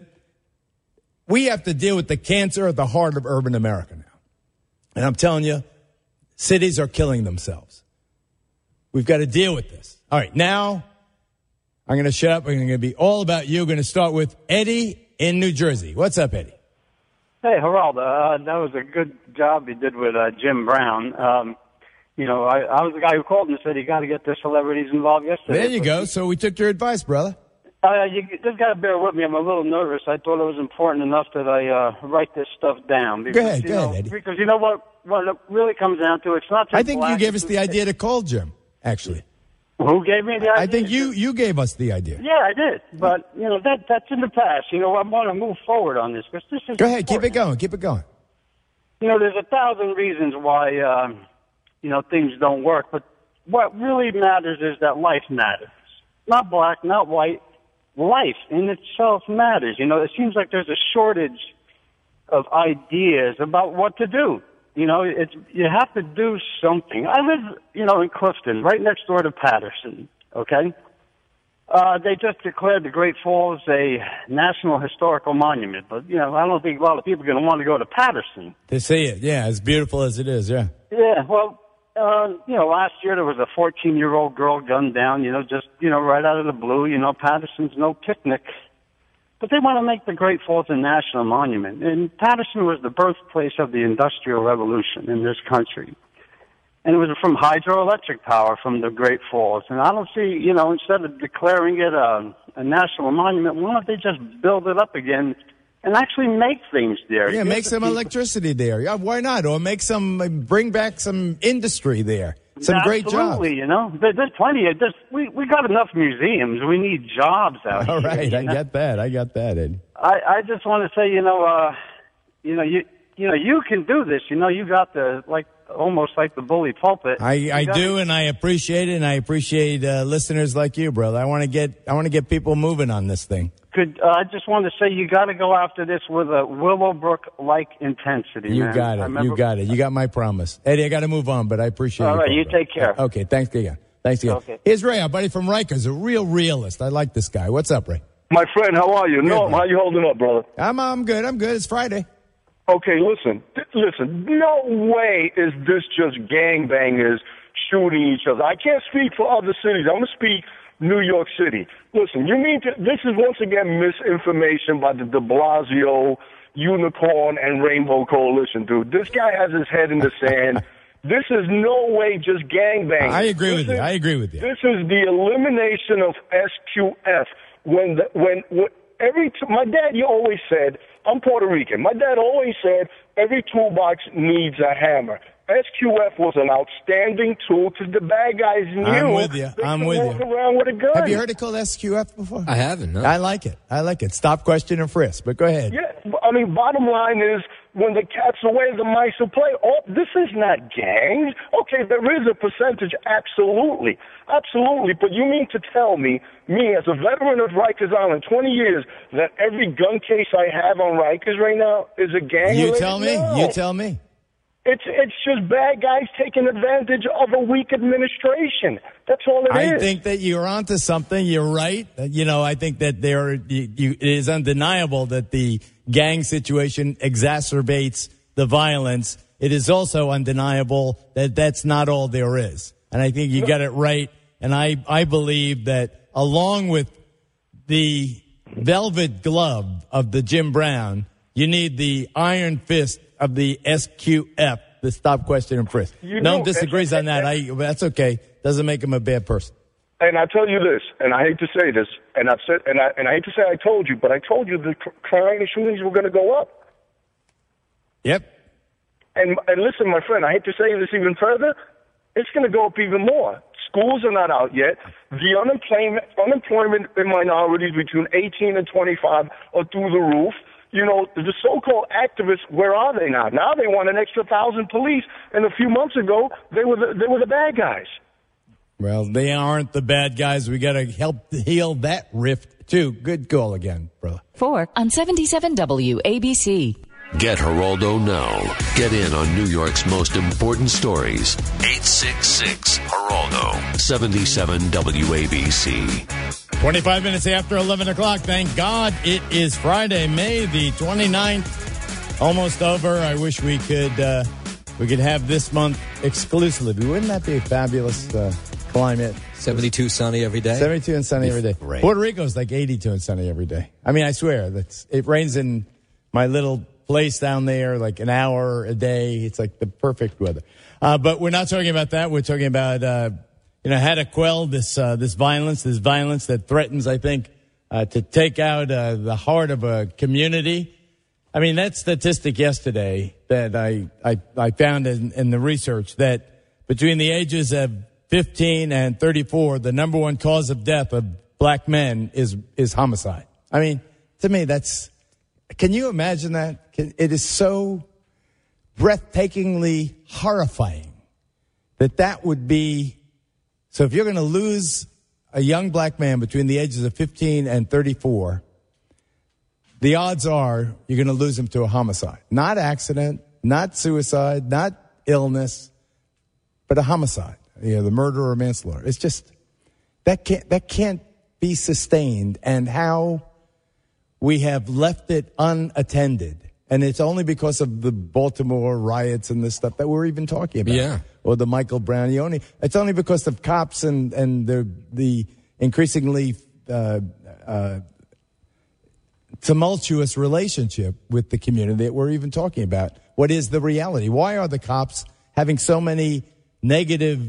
we have to deal with the cancer at the heart of urban America now. And I'm telling you, cities are killing themselves. We've got to deal with this. All right, now I'm going to shut up. I'm going to be all about you. I'm going to start with Eddie in New Jersey. What's up, Eddie? Hey, Geraldo, uh, that was a good job you did with uh, Jim Brown. Um, you know, I, I was the guy who called and said you got to get the celebrities involved yesterday. There you go. So we took your advice, brother. Uh, you just got to bear with me. I'm a little nervous. I thought it was important enough that I uh, write this stuff down. Because, go ahead, you go know, ahead, Eddie. Because you know what? What it really comes down to, it's not just I think black, you gave us the idea to call Jim, actually. Who gave me the idea? I think you, you gave us the idea. Yeah, I did. But, you know, that that's in the past. You know, I want to move forward on this. Because this is Go ahead, keep important. it going, keep it going. You know, there's a thousand reasons why, um, you know, things don't work. But what really matters is that life matters. Not black, not white. Life in itself matters. You know, it seems like there's a shortage of ideas about what to do. You know, it's, you have to do something. I live, you know, in Clifton, right next door to Patterson, okay? Uh, they just declared the Great Falls a National Historical Monument. But, you know, I don't think a lot of people are going to want to go to Patterson. To see it, yeah, as beautiful as it is, yeah. Yeah, well, uh, you know, last year there was a fourteen-year-old girl gunned down, you know, just, you know, right out of the blue. You know, Patterson's no picnic. But they want to make the Great Falls a national monument. And Patterson was the birthplace of the Industrial Revolution in this country. And it was from hydroelectric power from the Great Falls. And I don't see, you know, instead of declaring it a, a national monument, why don't they just build it up again and actually make things there? Yeah, make some electricity there. Yeah, why not? Or make some, bring back some industry there. Some Absolutely, great jobs. You know, there, there's plenty of this. We we got enough museums. We need jobs out All here. right, you I know? get that. I got that, Ed. I I just want to say, you know, uh, you know, you you know, you can do this. You know, you got the like almost like the bully pulpit. I, You I got do, it. and I appreciate it, and I appreciate uh, listeners like you, brother. I want to get I want to get people moving on this thing. Could uh, I just want to say you got to go after this with a Willowbrook-like intensity. You man. got I it. remember- You got it. You got my promise, Eddie. I got to move on, but I appreciate. All your right, call, you brother. take care. Okay, thanks again. Thanks again. Okay. Here's Ray, our buddy from Rikers, a real realist. I like this guy. What's up, Ray? My friend, how are you? Good, No, man. how you holding up, brother? I'm I'm good. I'm good. It's Friday. Okay, listen, th- listen. No way is this just gangbangers shooting each other. I can't speak for other cities. I'm gonna speak New York City. Listen, you mean to, this is once again misinformation by the de Blasio, Unicorn, and Rainbow Coalition, dude. This guy has his head in the sand. This is no way just gangbanging. I agree this with is, you. I agree with you. This is the elimination of S Q F. When the, when, when every t- my dad, you always said, I'm Puerto Rican. My dad always said every toolbox needs a hammer. S Q F was an outstanding tool because the bad guys knew I'm with you. they I'm could with walk you. around with a gun. Have you heard it called S Q F before? I haven't. No. I like it. I like it. Stop, question, and frisk. But go ahead. Yeah, I mean, bottom line is, when the cat's away, the mice will play. Oh, this is not gangs. Okay, there is a percentage, absolutely. Absolutely. But you mean to tell me, me as a veteran of Rikers Island, twenty years, that every gun case I have on Rikers right now is a gang? You tell me. No. You tell me. It's it's just bad guys taking advantage of a weak administration. That's all it I is. think that you're onto something. You're right. Uh, You know, I think that there you, you, it is undeniable that the gang situation exacerbates the violence. It is also undeniable that that's not all there is. And I think you got it right. And I, I believe that along with the velvet glove of the Jim Brown, you need the iron fist of the S Q F, the stop, question, and frisk. You no know, one disagrees and, on that. and, I, that's okay. Doesn't make him a bad person. And I tell you this, and I hate to say this, and I've said, and I and I hate to say I told you, but I told you the cr- crime and shootings were going to go up. Yep. And and listen, my friend, I hate to say this even further. It's going to go up even more. Schools are not out yet. The unemployment unemployment in minorities between eighteen and twenty-five are through the roof. You know, the so-called activists, where are they now? Now they want an extra thousand police, and a few months ago they were the, they were the bad guys. Well, they aren't the bad guys. We got to help heal that rift too. Good call again, brother. Four on seventy-seven W A B C. Get Geraldo now. Get in on New York's most important stories. eight six six Geraldo. seventy-seven W A B C. twenty-five minutes after eleven o'clock. Thank God it is Friday, May the twenty-ninth. Almost over. I wish we could uh, we could have this month exclusively. Wouldn't that be a fabulous uh, climate? seventy-two sunny every day. seventy-two and sunny every day. Great. Puerto Rico's like eighty-two and sunny every day. I mean, I swear that's it rains in my little place down there like an hour a day. It's like the perfect weather. Uh, but we're not talking about that. We're talking about uh, you know how to quell this uh, this violence, this violence that threatens, I think, uh, to take out uh, the heart of a community. I mean, that statistic yesterday that I I, I found in, in the research that between the ages of fifteen and thirty-four, the number one cause of death of black men is is homicide. I mean, to me, that's. Can you imagine that? Can, it is so breathtakingly horrifying that that would be. So if you're going to lose a young black man between the ages of fifteen and thirty-four, the odds are you're going to lose him to a homicide. Not accident, not suicide, not illness, but a homicide. You know, the murder or manslaughter. It's just, that can't, that can't be sustained. And how we have left it unattended. And it's only because of the Baltimore riots and this stuff that we're even talking about. Yeah. Or the Michael Brown. You only, it's only because of cops and, and the, the increasingly uh, uh, tumultuous relationship with the community that we're even talking about. What is the reality? Why are the cops having so many negative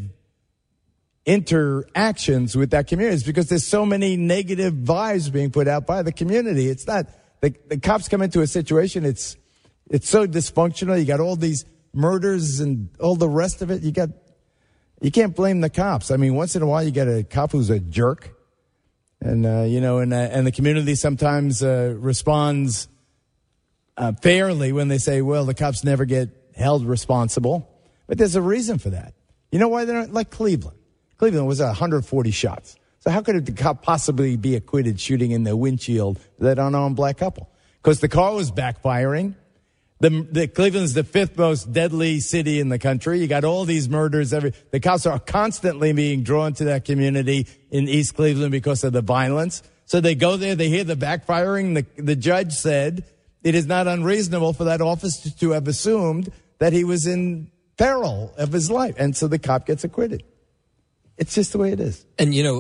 interactions with that community? It's because there's so many negative vibes being put out by the community. It's not, the, the cops come into a situation, it's, it's so dysfunctional. You got all these murders and all the rest of it. You got, you can't blame the cops. I mean, once in a while you get a cop who's a jerk. And, uh, you know, and, uh, and the community sometimes, uh, responds, uh, fairly when they say, well, the cops never get held responsible. But there's a reason for that. You know why they're not like Cleveland? Cleveland was one hundred forty shots. So how could the cop possibly be acquitted shooting in the windshield of that unarmed black couple? Because the car was backfiring. The, the Cleveland's the fifth most deadly city in the country. You got all these murders. Every, the cops are constantly being drawn to that community in East Cleveland because of the violence. So they go there, they hear the backfiring. The, the judge said it is not unreasonable for that officer to have assumed that he was in peril of his life. And so the cop gets acquitted. It's just the way it is. And, you know, uh,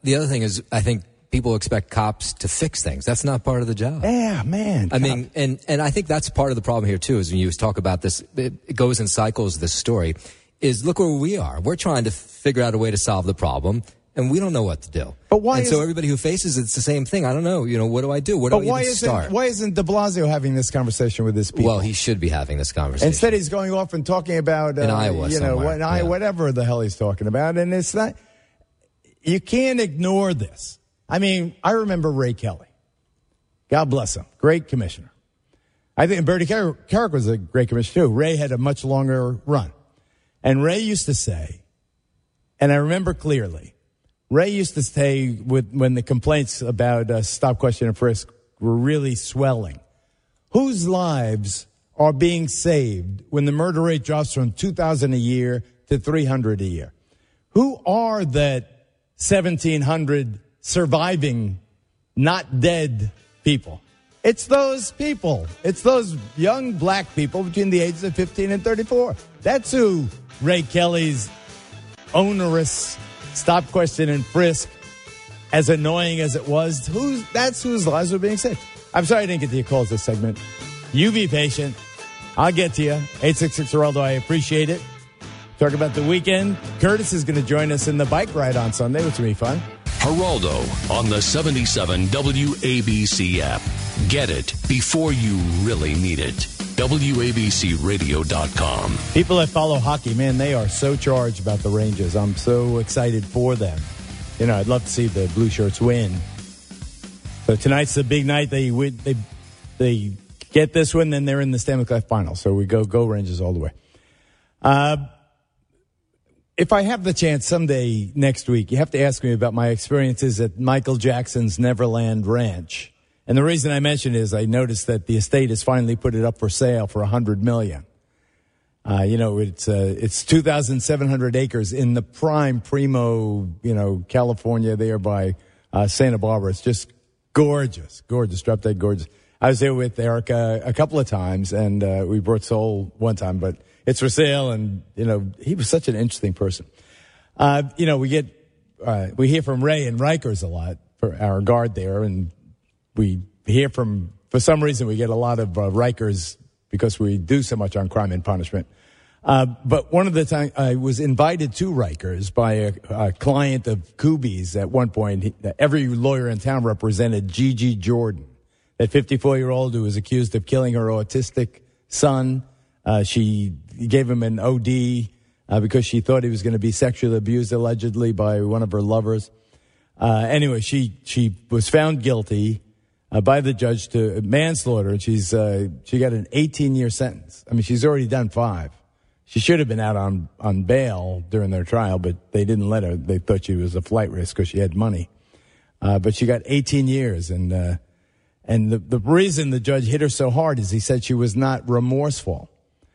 the other thing is, I think people expect cops to fix things. That's not part of the job. Yeah, man. I mean, and, and I think that's part of the problem here, too, is when you talk about this, it, it goes in cycles, this story, is look where we are. We're trying to figure out a way to solve the problem, and we don't know what to do. But why and so is- everybody who faces it's the same thing. I don't know. You know, what do I do? Where do But I why even isn't, start? why isn't de Blasio having this conversation with his people? Well, he should be having this conversation. Instead, he's going off and talking about, uh, In Iowa you know, somewhere, what, I, yeah. whatever the hell he's talking about. And it's not, you can't ignore this. I mean, I remember Ray Kelly. God bless him. Great commissioner. I think Bertie Car- Carrick was a great commissioner, too. Ray had a much longer run. And Ray used to say, and I remember clearly, Ray used to say with, when the complaints about uh, stop, question, and frisk were really swelling, whose lives are being saved when the murder rate drops from two thousand a year to three hundred a year? Who are that seventeen hundred surviving, not dead people? It's those people. It's those young black people between the ages of fifteen and thirty-four. That's who Ray Kelly's onerous stop, question, and frisk, as annoying as it was, who's that's whose lives were being saved. I'm sorry I didn't get to your calls this segment. You be patient. I'll get to you. eight six six Geraldo, I appreciate it. Talk about the weekend. Curtis is going to join us in the bike ride on Sunday, which will be fun. Geraldo on the seventy-seven W A B C app. Get it before you really need it. W A B C radio dot com. People that follow hockey, man, they are so charged about the Rangers. I'm so excited for them. You know, I'd love to see the Blue Shirts win. So tonight's the big night. They win, they they get this win, then they're in the Stanley Cup final. So we go go Rangers all the way. Uh, if I have the chance someday next week, you have to ask me about my experiences at Michael Jackson's Neverland Ranch. And the reason I mention it is I noticed that the estate has finally put it up for sale for one hundred million dollars. Uh, you know, it's uh, it's two thousand seven hundred acres in the prime primo, you know, California there by uh, Santa Barbara. It's just gorgeous, gorgeous, drop dead gorgeous. I was there with Erica a couple of times, and uh, we brought Soul one time, but it's for sale, and, you know, he was such an interesting person. Uh, you know, we get, uh, we hear from Ray and Rikers a lot for our guard there, and we hear from, for some reason, we get a lot of uh, Rikers because we do so much on crime and punishment. Uh, but one of the times I was invited to Rikers by a, a client of Kubi's at one point. He, every lawyer in town represented Gigi Jordan, that fifty-four-year-old who was accused of killing her autistic son. Uh, she gave him an O D uh, because she thought he was going to be sexually abused allegedly by one of her lovers. Uh, anyway, she, she was found guilty uh, by the judge to manslaughter, and she's, uh, she got an eighteen-year sentence. I mean, she's already done five. She should have been out on, on bail during their trial, but they didn't let her. They thought she was a flight risk because she had money. Uh, but she got eighteen years, and, uh, and the, the reason the judge hit her so hard is he said she was not remorseful.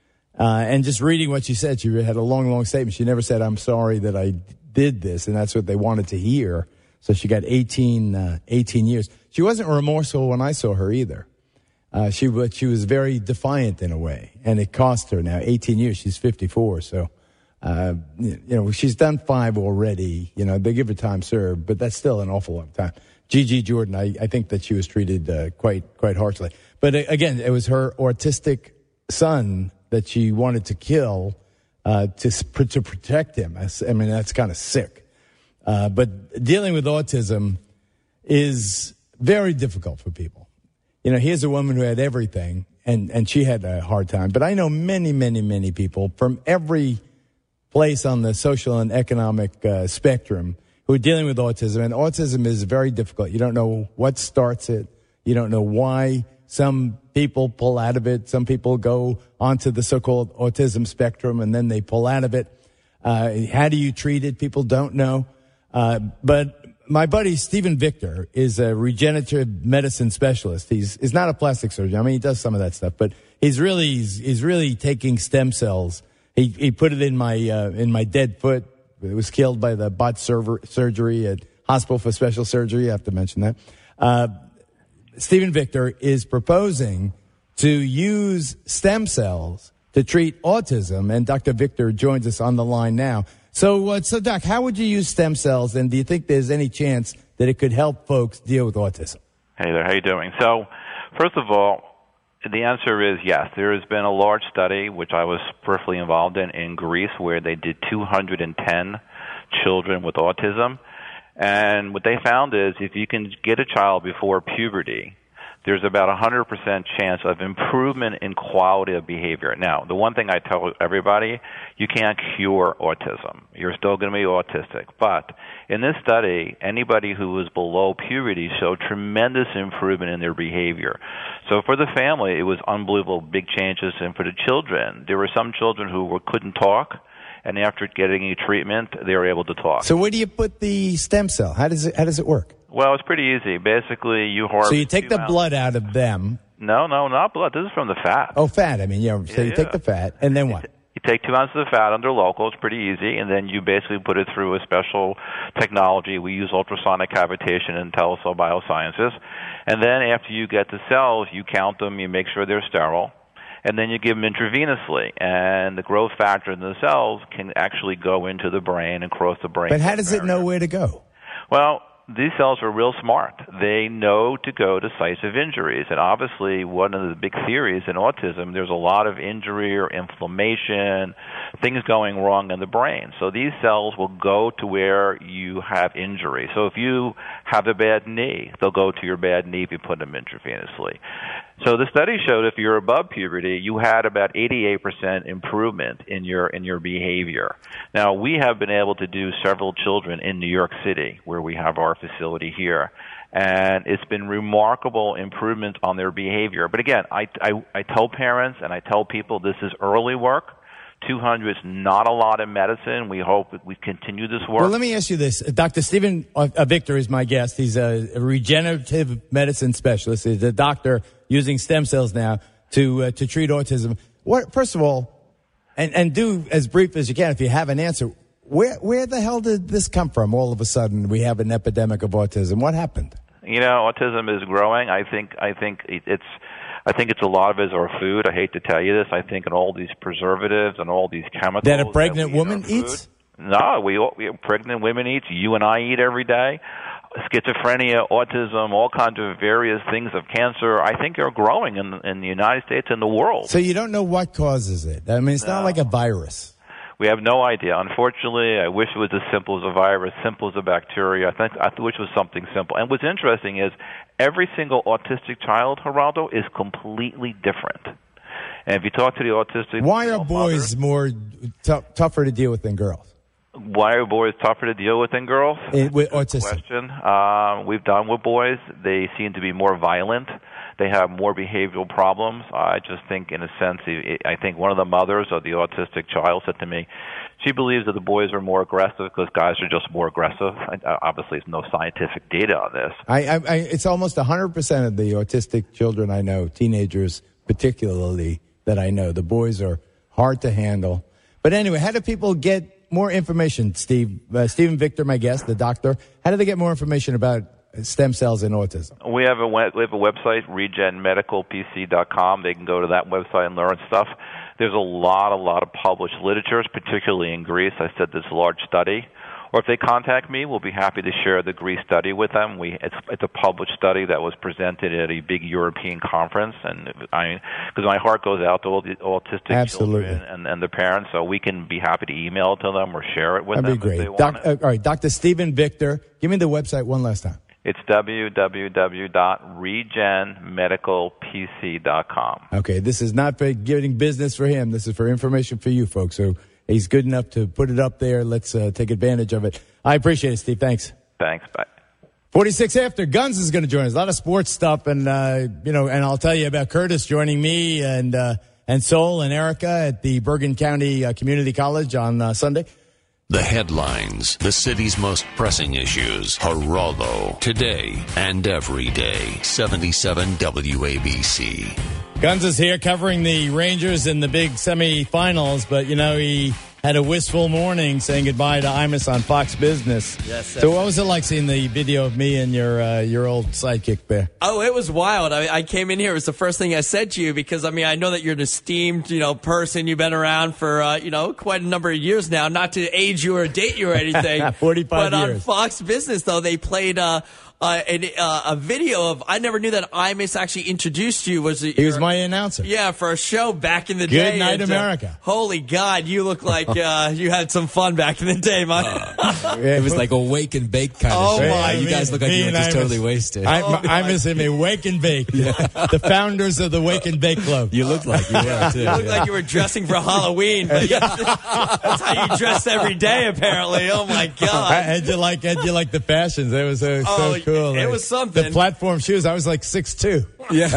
Uh, and just reading what she said, she had a long, long statement. She never said, I'm sorry that I did this, and that's what they wanted to hear. So she got eighteen, uh, eighteen years. She wasn't remorseful when I saw her either. Uh, she, but she was very defiant in a way, and it cost her now eighteen years. She's fifty-four, so, uh, you know, she's done five already. You know, they give her time served, but that's still an awful long time. Gigi Jordan, I, I think that she was treated uh, quite, quite harshly. But uh, again, it was her autistic son that she wanted to kill uh, to to protect him. I mean, that's kind of sick. Uh, but dealing with autism is very difficult for people. You know, here's a woman who had everything, and, and she had a hard time. But I know many, many, many people from every place on the social and economic uh, spectrum who are dealing with autism. And autism is very difficult. You don't know what starts it. You don't know why. Some people pull out of it. Some people go onto the so-called autism spectrum, and then they pull out of it. Uh, how do you treat it? People don't know. Uh, but my buddy Stephen Victor is a regenerative medicine specialist. He's, he's not a plastic surgeon. I mean, he does some of that stuff, but he's really, he's, he's really taking stem cells. He, he put it in my, uh, in my dead foot. It was killed by the bot server, surgery at Hospital for Special Surgery. I have to mention that. Uh, Stephen Victor is proposing to use stem cells to treat autism, and Doctor Victor joins us on the line now. So, uh, so Doc, how would you use stem cells, and do you think there's any chance that it could help folks deal with autism? Hey there, how you doing? So, first of all, the answer is yes. There has been a large study, which I was peripherally involved in, in Greece, where they did two hundred ten children with autism. And what they found is if you can get a child before puberty, there's about a one hundred percent chance of improvement in quality of behavior. Now, the one thing I tell everybody, you can't cure autism. You're still going to be autistic. But in this study, anybody who was below puberty showed tremendous improvement in their behavior. So for the family, it was unbelievable big changes. And for the children, there were some children who were, couldn't talk, and after getting a treatment, they were able to talk. So where do you put the stem cell? How does it, how does it work? Well, it's pretty easy. Basically, you harvest. So you take the ounces. blood out of them. No, no, not blood. This is from the fat. Oh, fat. I mean, yeah. So Yeah, you yeah. take the fat, and then what? You take two ounces of fat under local. It's pretty easy. And then you basically put it through a special technology. We use ultrasonic cavitation in Telecell Biosciences. And then after you get the cells, you count them, you make sure they're sterile. And then you give them intravenously. And the growth factor in the cells can actually go into the brain and cross the brain. But how does it know where to go? Well, these cells are real smart. They know to go to sites of injuries. And obviously, one of the big theories in autism, there's a lot of injury or inflammation, things going wrong in the brain. So these cells will go to where you have injury. So if you have a bad knee, they'll go to your bad knee if you put them intravenously. So the study showed if you're above puberty, you had about eighty-eight percent improvement in your in your behavior. Now, we have been able to do several children in New York City, where we have our facility here, and it's been remarkable improvement on their behavior. But again, I, I, I tell parents and I tell people this is early work. two hundred is not a lot in medicine. We hope that we continue this work. Well, let me ask you this. Doctor Stephen uh, Victor is my guest. He's a regenerative medicine specialist. He's a doctor using stem cells now to uh, to treat autism. What, first of all, and, and do as brief as you can if you have an answer, where where the hell did this come from? All of a sudden, we have an epidemic of autism. What happened? You know, autism is growing. I think I think it's I think it's a lot of it is our food. I hate to tell you this. I think in all these preservatives and all these chemicals That a pregnant that we eat woman in our food. eats? No, we, we pregnant women eat. You and I eat every day. Schizophrenia, autism, all kinds of various things of cancer, I think are growing in, in the United States and the world. So you don't know what causes it. I mean, it's not No. like a virus. We have no idea. Unfortunately, I wish it was as simple as a virus, simple as a bacteria. I think I wish it was something simple. And what's interesting is every single autistic child, Geraldo, is completely different. And if you talk to the autistic... Why are boys more t- tougher to deal with than girls? Why are boys tougher to deal with than girls? In, with Good autism. question. Um, we've done with boys. They seem to be more violent. They have more behavioral problems. I just think, in a sense, it, I think one of the mothers of the autistic child said to me, she believes that the boys are more aggressive because guys are just more aggressive. I, obviously, there's no scientific data on this. I, I, I, it's almost one hundred percent of the autistic children I know, teenagers particularly, that I know. The boys are hard to handle. But anyway, how do people get more information, Steve? Uh, Stephen Victor, my guest, the doctor. How do they get more information about stem cells in autism? We have a we have a website, regen medical p c dot com. They can go to that website and learn stuff. There's a lot, a lot of published literature, particularly in Greece. I said this large study. Or if they contact me, we'll be happy to share the Greece study with them. We it's, it's a published study that was presented at a big European conference, and I because my heart goes out to all the autistic Absolutely. children and, and the parents, so we can be happy to email it to them or share it with That'd them be if they great. want Doc, it. uh, all right, Doctor Stephen Victor. Give me the website one last time. It's w w w dot regen medical p c dot com. Okay, this is not for getting business for him. This is for information for you folks. So he's good enough to put it up there. Let's uh, take advantage of it. I appreciate it, Steve. Thanks. Thanks. Bye. forty-six after, Guns is going to join us. A lot of sports stuff, and uh, you know, and I'll tell you about Curtis joining me and uh, and Sol and Erica at the Bergen County uh, Community College on uh, Sunday. The headlines, the city's most pressing issues. Geraldo, today and every day. seventy-seven W A B C. Guns is here covering the Rangers in the big semifinals, but you know he had a wistful morning saying goodbye to Imus on Fox Business. Yes. So what was it like seeing the video of me and your uh, your old sidekick there? Oh, it was wild. I, I came in here. It was the first thing I said to you because, I mean, I know that you're an esteemed, you know, person. You've been around for, uh, you know, quite a number of years now. Not to age you or date you or anything. forty-five but years. On Fox Business, though, they played uh, uh, an, uh, a video of, I never knew that Imus actually introduced you. Was it He was my announcer. Yeah, for a show back in the Good day. Night And, uh, America. holy God, you look like uh, you had some fun back in the day, man. It was like a wake and bake kind of Oh, show. my. You guys look like Me you were and just Imus. totally wasted. I, Oh, I miss him a Wake and Bake. The founders of the Wake and Bake Club. You look like you were, too. You look like you were dressing for Halloween. But yeah, that's how you dress every day, apparently. Oh, my God. How'd you like, how'd you like the fashions? It was so, Oh, so cool. it Like, was something. The platform shoes, I was like six two. Yeah.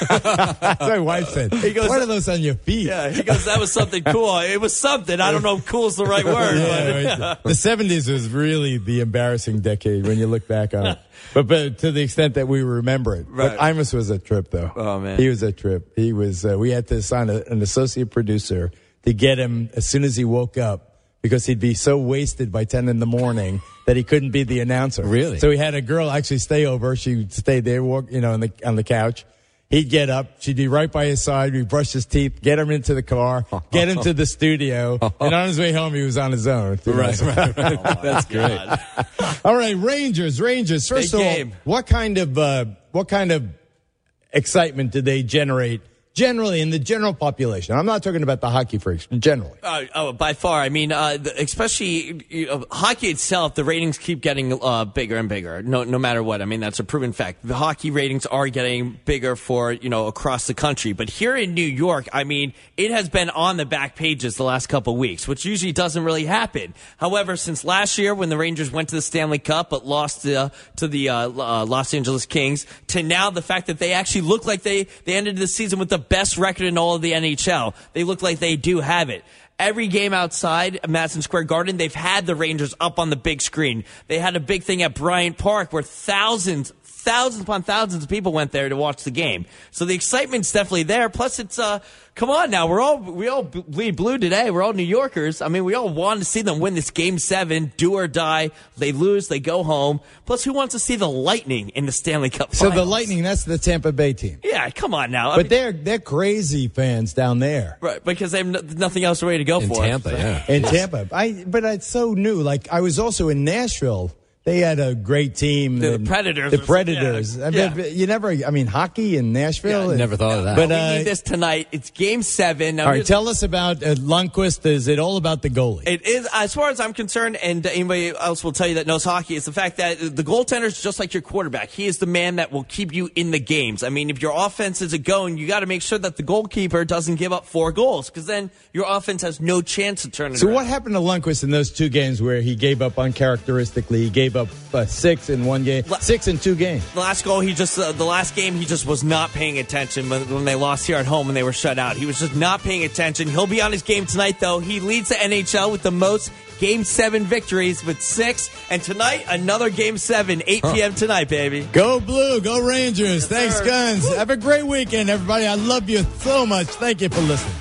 That's my wife said. He goes, what are those on your feet? Yeah, he goes, that was something cool. It was something. I don't know if cool is the right word. Yeah, but, right. The seventies was really the embarrassing decade when you look back on it. But, but to the extent that we remember it. Right. But Imus was a trip, though. Oh, man. He was a trip. He was, uh, we had to assign a, an associate producer to get him as soon as he woke up because he'd be so wasted by ten in the morning that he couldn't be the announcer. Really? So we had a girl actually stay over. She stayed there, walk, you know, on the, on the couch. He'd get up. She'd be right by his side. We'd brush his teeth, get him into the car, get him to the studio. And on his way home, he was on his own. Right, right, right. Oh, That's great. All right, Rangers, Rangers. First Big of all, game. what kind of uh, what kind of excitement did they generate generally in the general population? I'm not talking about the hockey freaks, but generally. Uh, oh, by far. I mean, uh, the, especially you know, hockey itself, the ratings keep getting uh, bigger and bigger. No, no matter what. I mean, that's a proven fact. The hockey ratings are getting bigger for you know across the country. But here in New York, I mean, it has been on the back pages the last couple of weeks, which usually doesn't really happen. However, since last year when the Rangers went to the Stanley Cup but lost uh, to the uh, uh, Los Angeles Kings, to now the fact that they actually look like they they ended the season with the best record in all of the N H L. They look like they do have it. Every game outside Madison Square Garden, they've had the Rangers up on the big screen. They had a big thing at Bryant Park where thousands, thousands upon thousands of people went there to watch the game. So the excitement's definitely there. Plus, it's uh, come on now, we're all we all bleed blue today. We're all New Yorkers. I mean, we all want to see them win this game seven, do or die. They lose, they go home. Plus, who wants to see the Lightning in the Stanley Cup So Finals? the Lightning, that's the Tampa Bay team. Yeah, come on now. I But mean, they're they're crazy fans down there. right, because they have no, nothing else ready to go In for. Tampa, So- yeah. In Tampa. I but it's so new. Like I was also in Nashville. They had a great team. The and Predators The or- Predators. yeah, I mean, yeah. You never, I mean, hockey in Nashville. Yeah, and- never thought of that. But, we uh, need this tonight. It's game seven. Now, all right, here's- tell us about uh, Lundqvist. Is it all about the goalie? It is, as far as I'm concerned, and anybody else will tell you that knows hockey, is the fact that the goaltender is just like your quarterback. He is the man that will keep you in the games. I mean, if your offense isn't going, you got to make sure that the goalkeeper doesn't give up four goals, because then your offense has no chance to turn it So around. what happened to Lundqvist in those two games where he gave up uncharacteristically? He gave up uh, six in one game, six in two games. The last goal, he just uh, the last game, he just was not paying attention when, when they lost here at home and they were shut out. He was just not paying attention. He'll be on his game tonight, though. He leads the N H L with the most Game seven victories with six. And tonight, another Game seven, eight p.m. tonight, baby. Go Blue, go Rangers. Yes, Thanks, sir. Guns. Have a great weekend, everybody. I love you so much. Thank you for listening.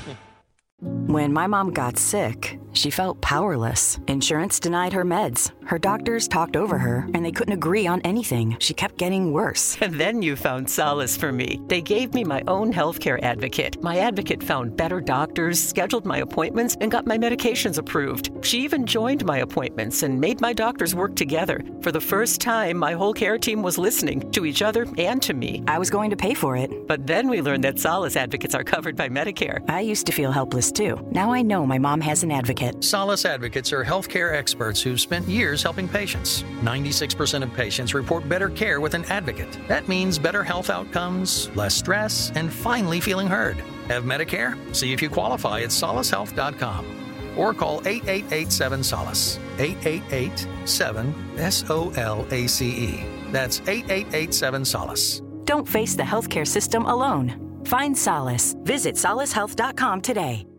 When my mom got sick, she felt powerless. Insurance denied her meds. Her doctors talked over her, and they couldn't agree on anything. She kept getting worse. And then you found solace for me. They gave me my own healthcare advocate. My advocate found better doctors, scheduled my appointments, and got my medications approved. She even joined my appointments and made my doctors work together. For the first time, my whole care team was listening to each other and to me. I was going to pay for it. But then we learned that Solace advocates are covered by Medicare. I used to feel helpless too. Now I know my mom has an advocate. Solace advocates are healthcare experts who've spent years helping patients. ninety-six percent of patients report better care with an advocate. That means better health outcomes, less stress, and finally feeling heard. Have Medicare? See if you qualify at solace health dot com or call eight eight eight seven SOLACE. eight eight eight seven S O L A C E. That's eight eight eight seven SOLACE. Don't face the healthcare system alone. Find solace. Visit solace health dot com today.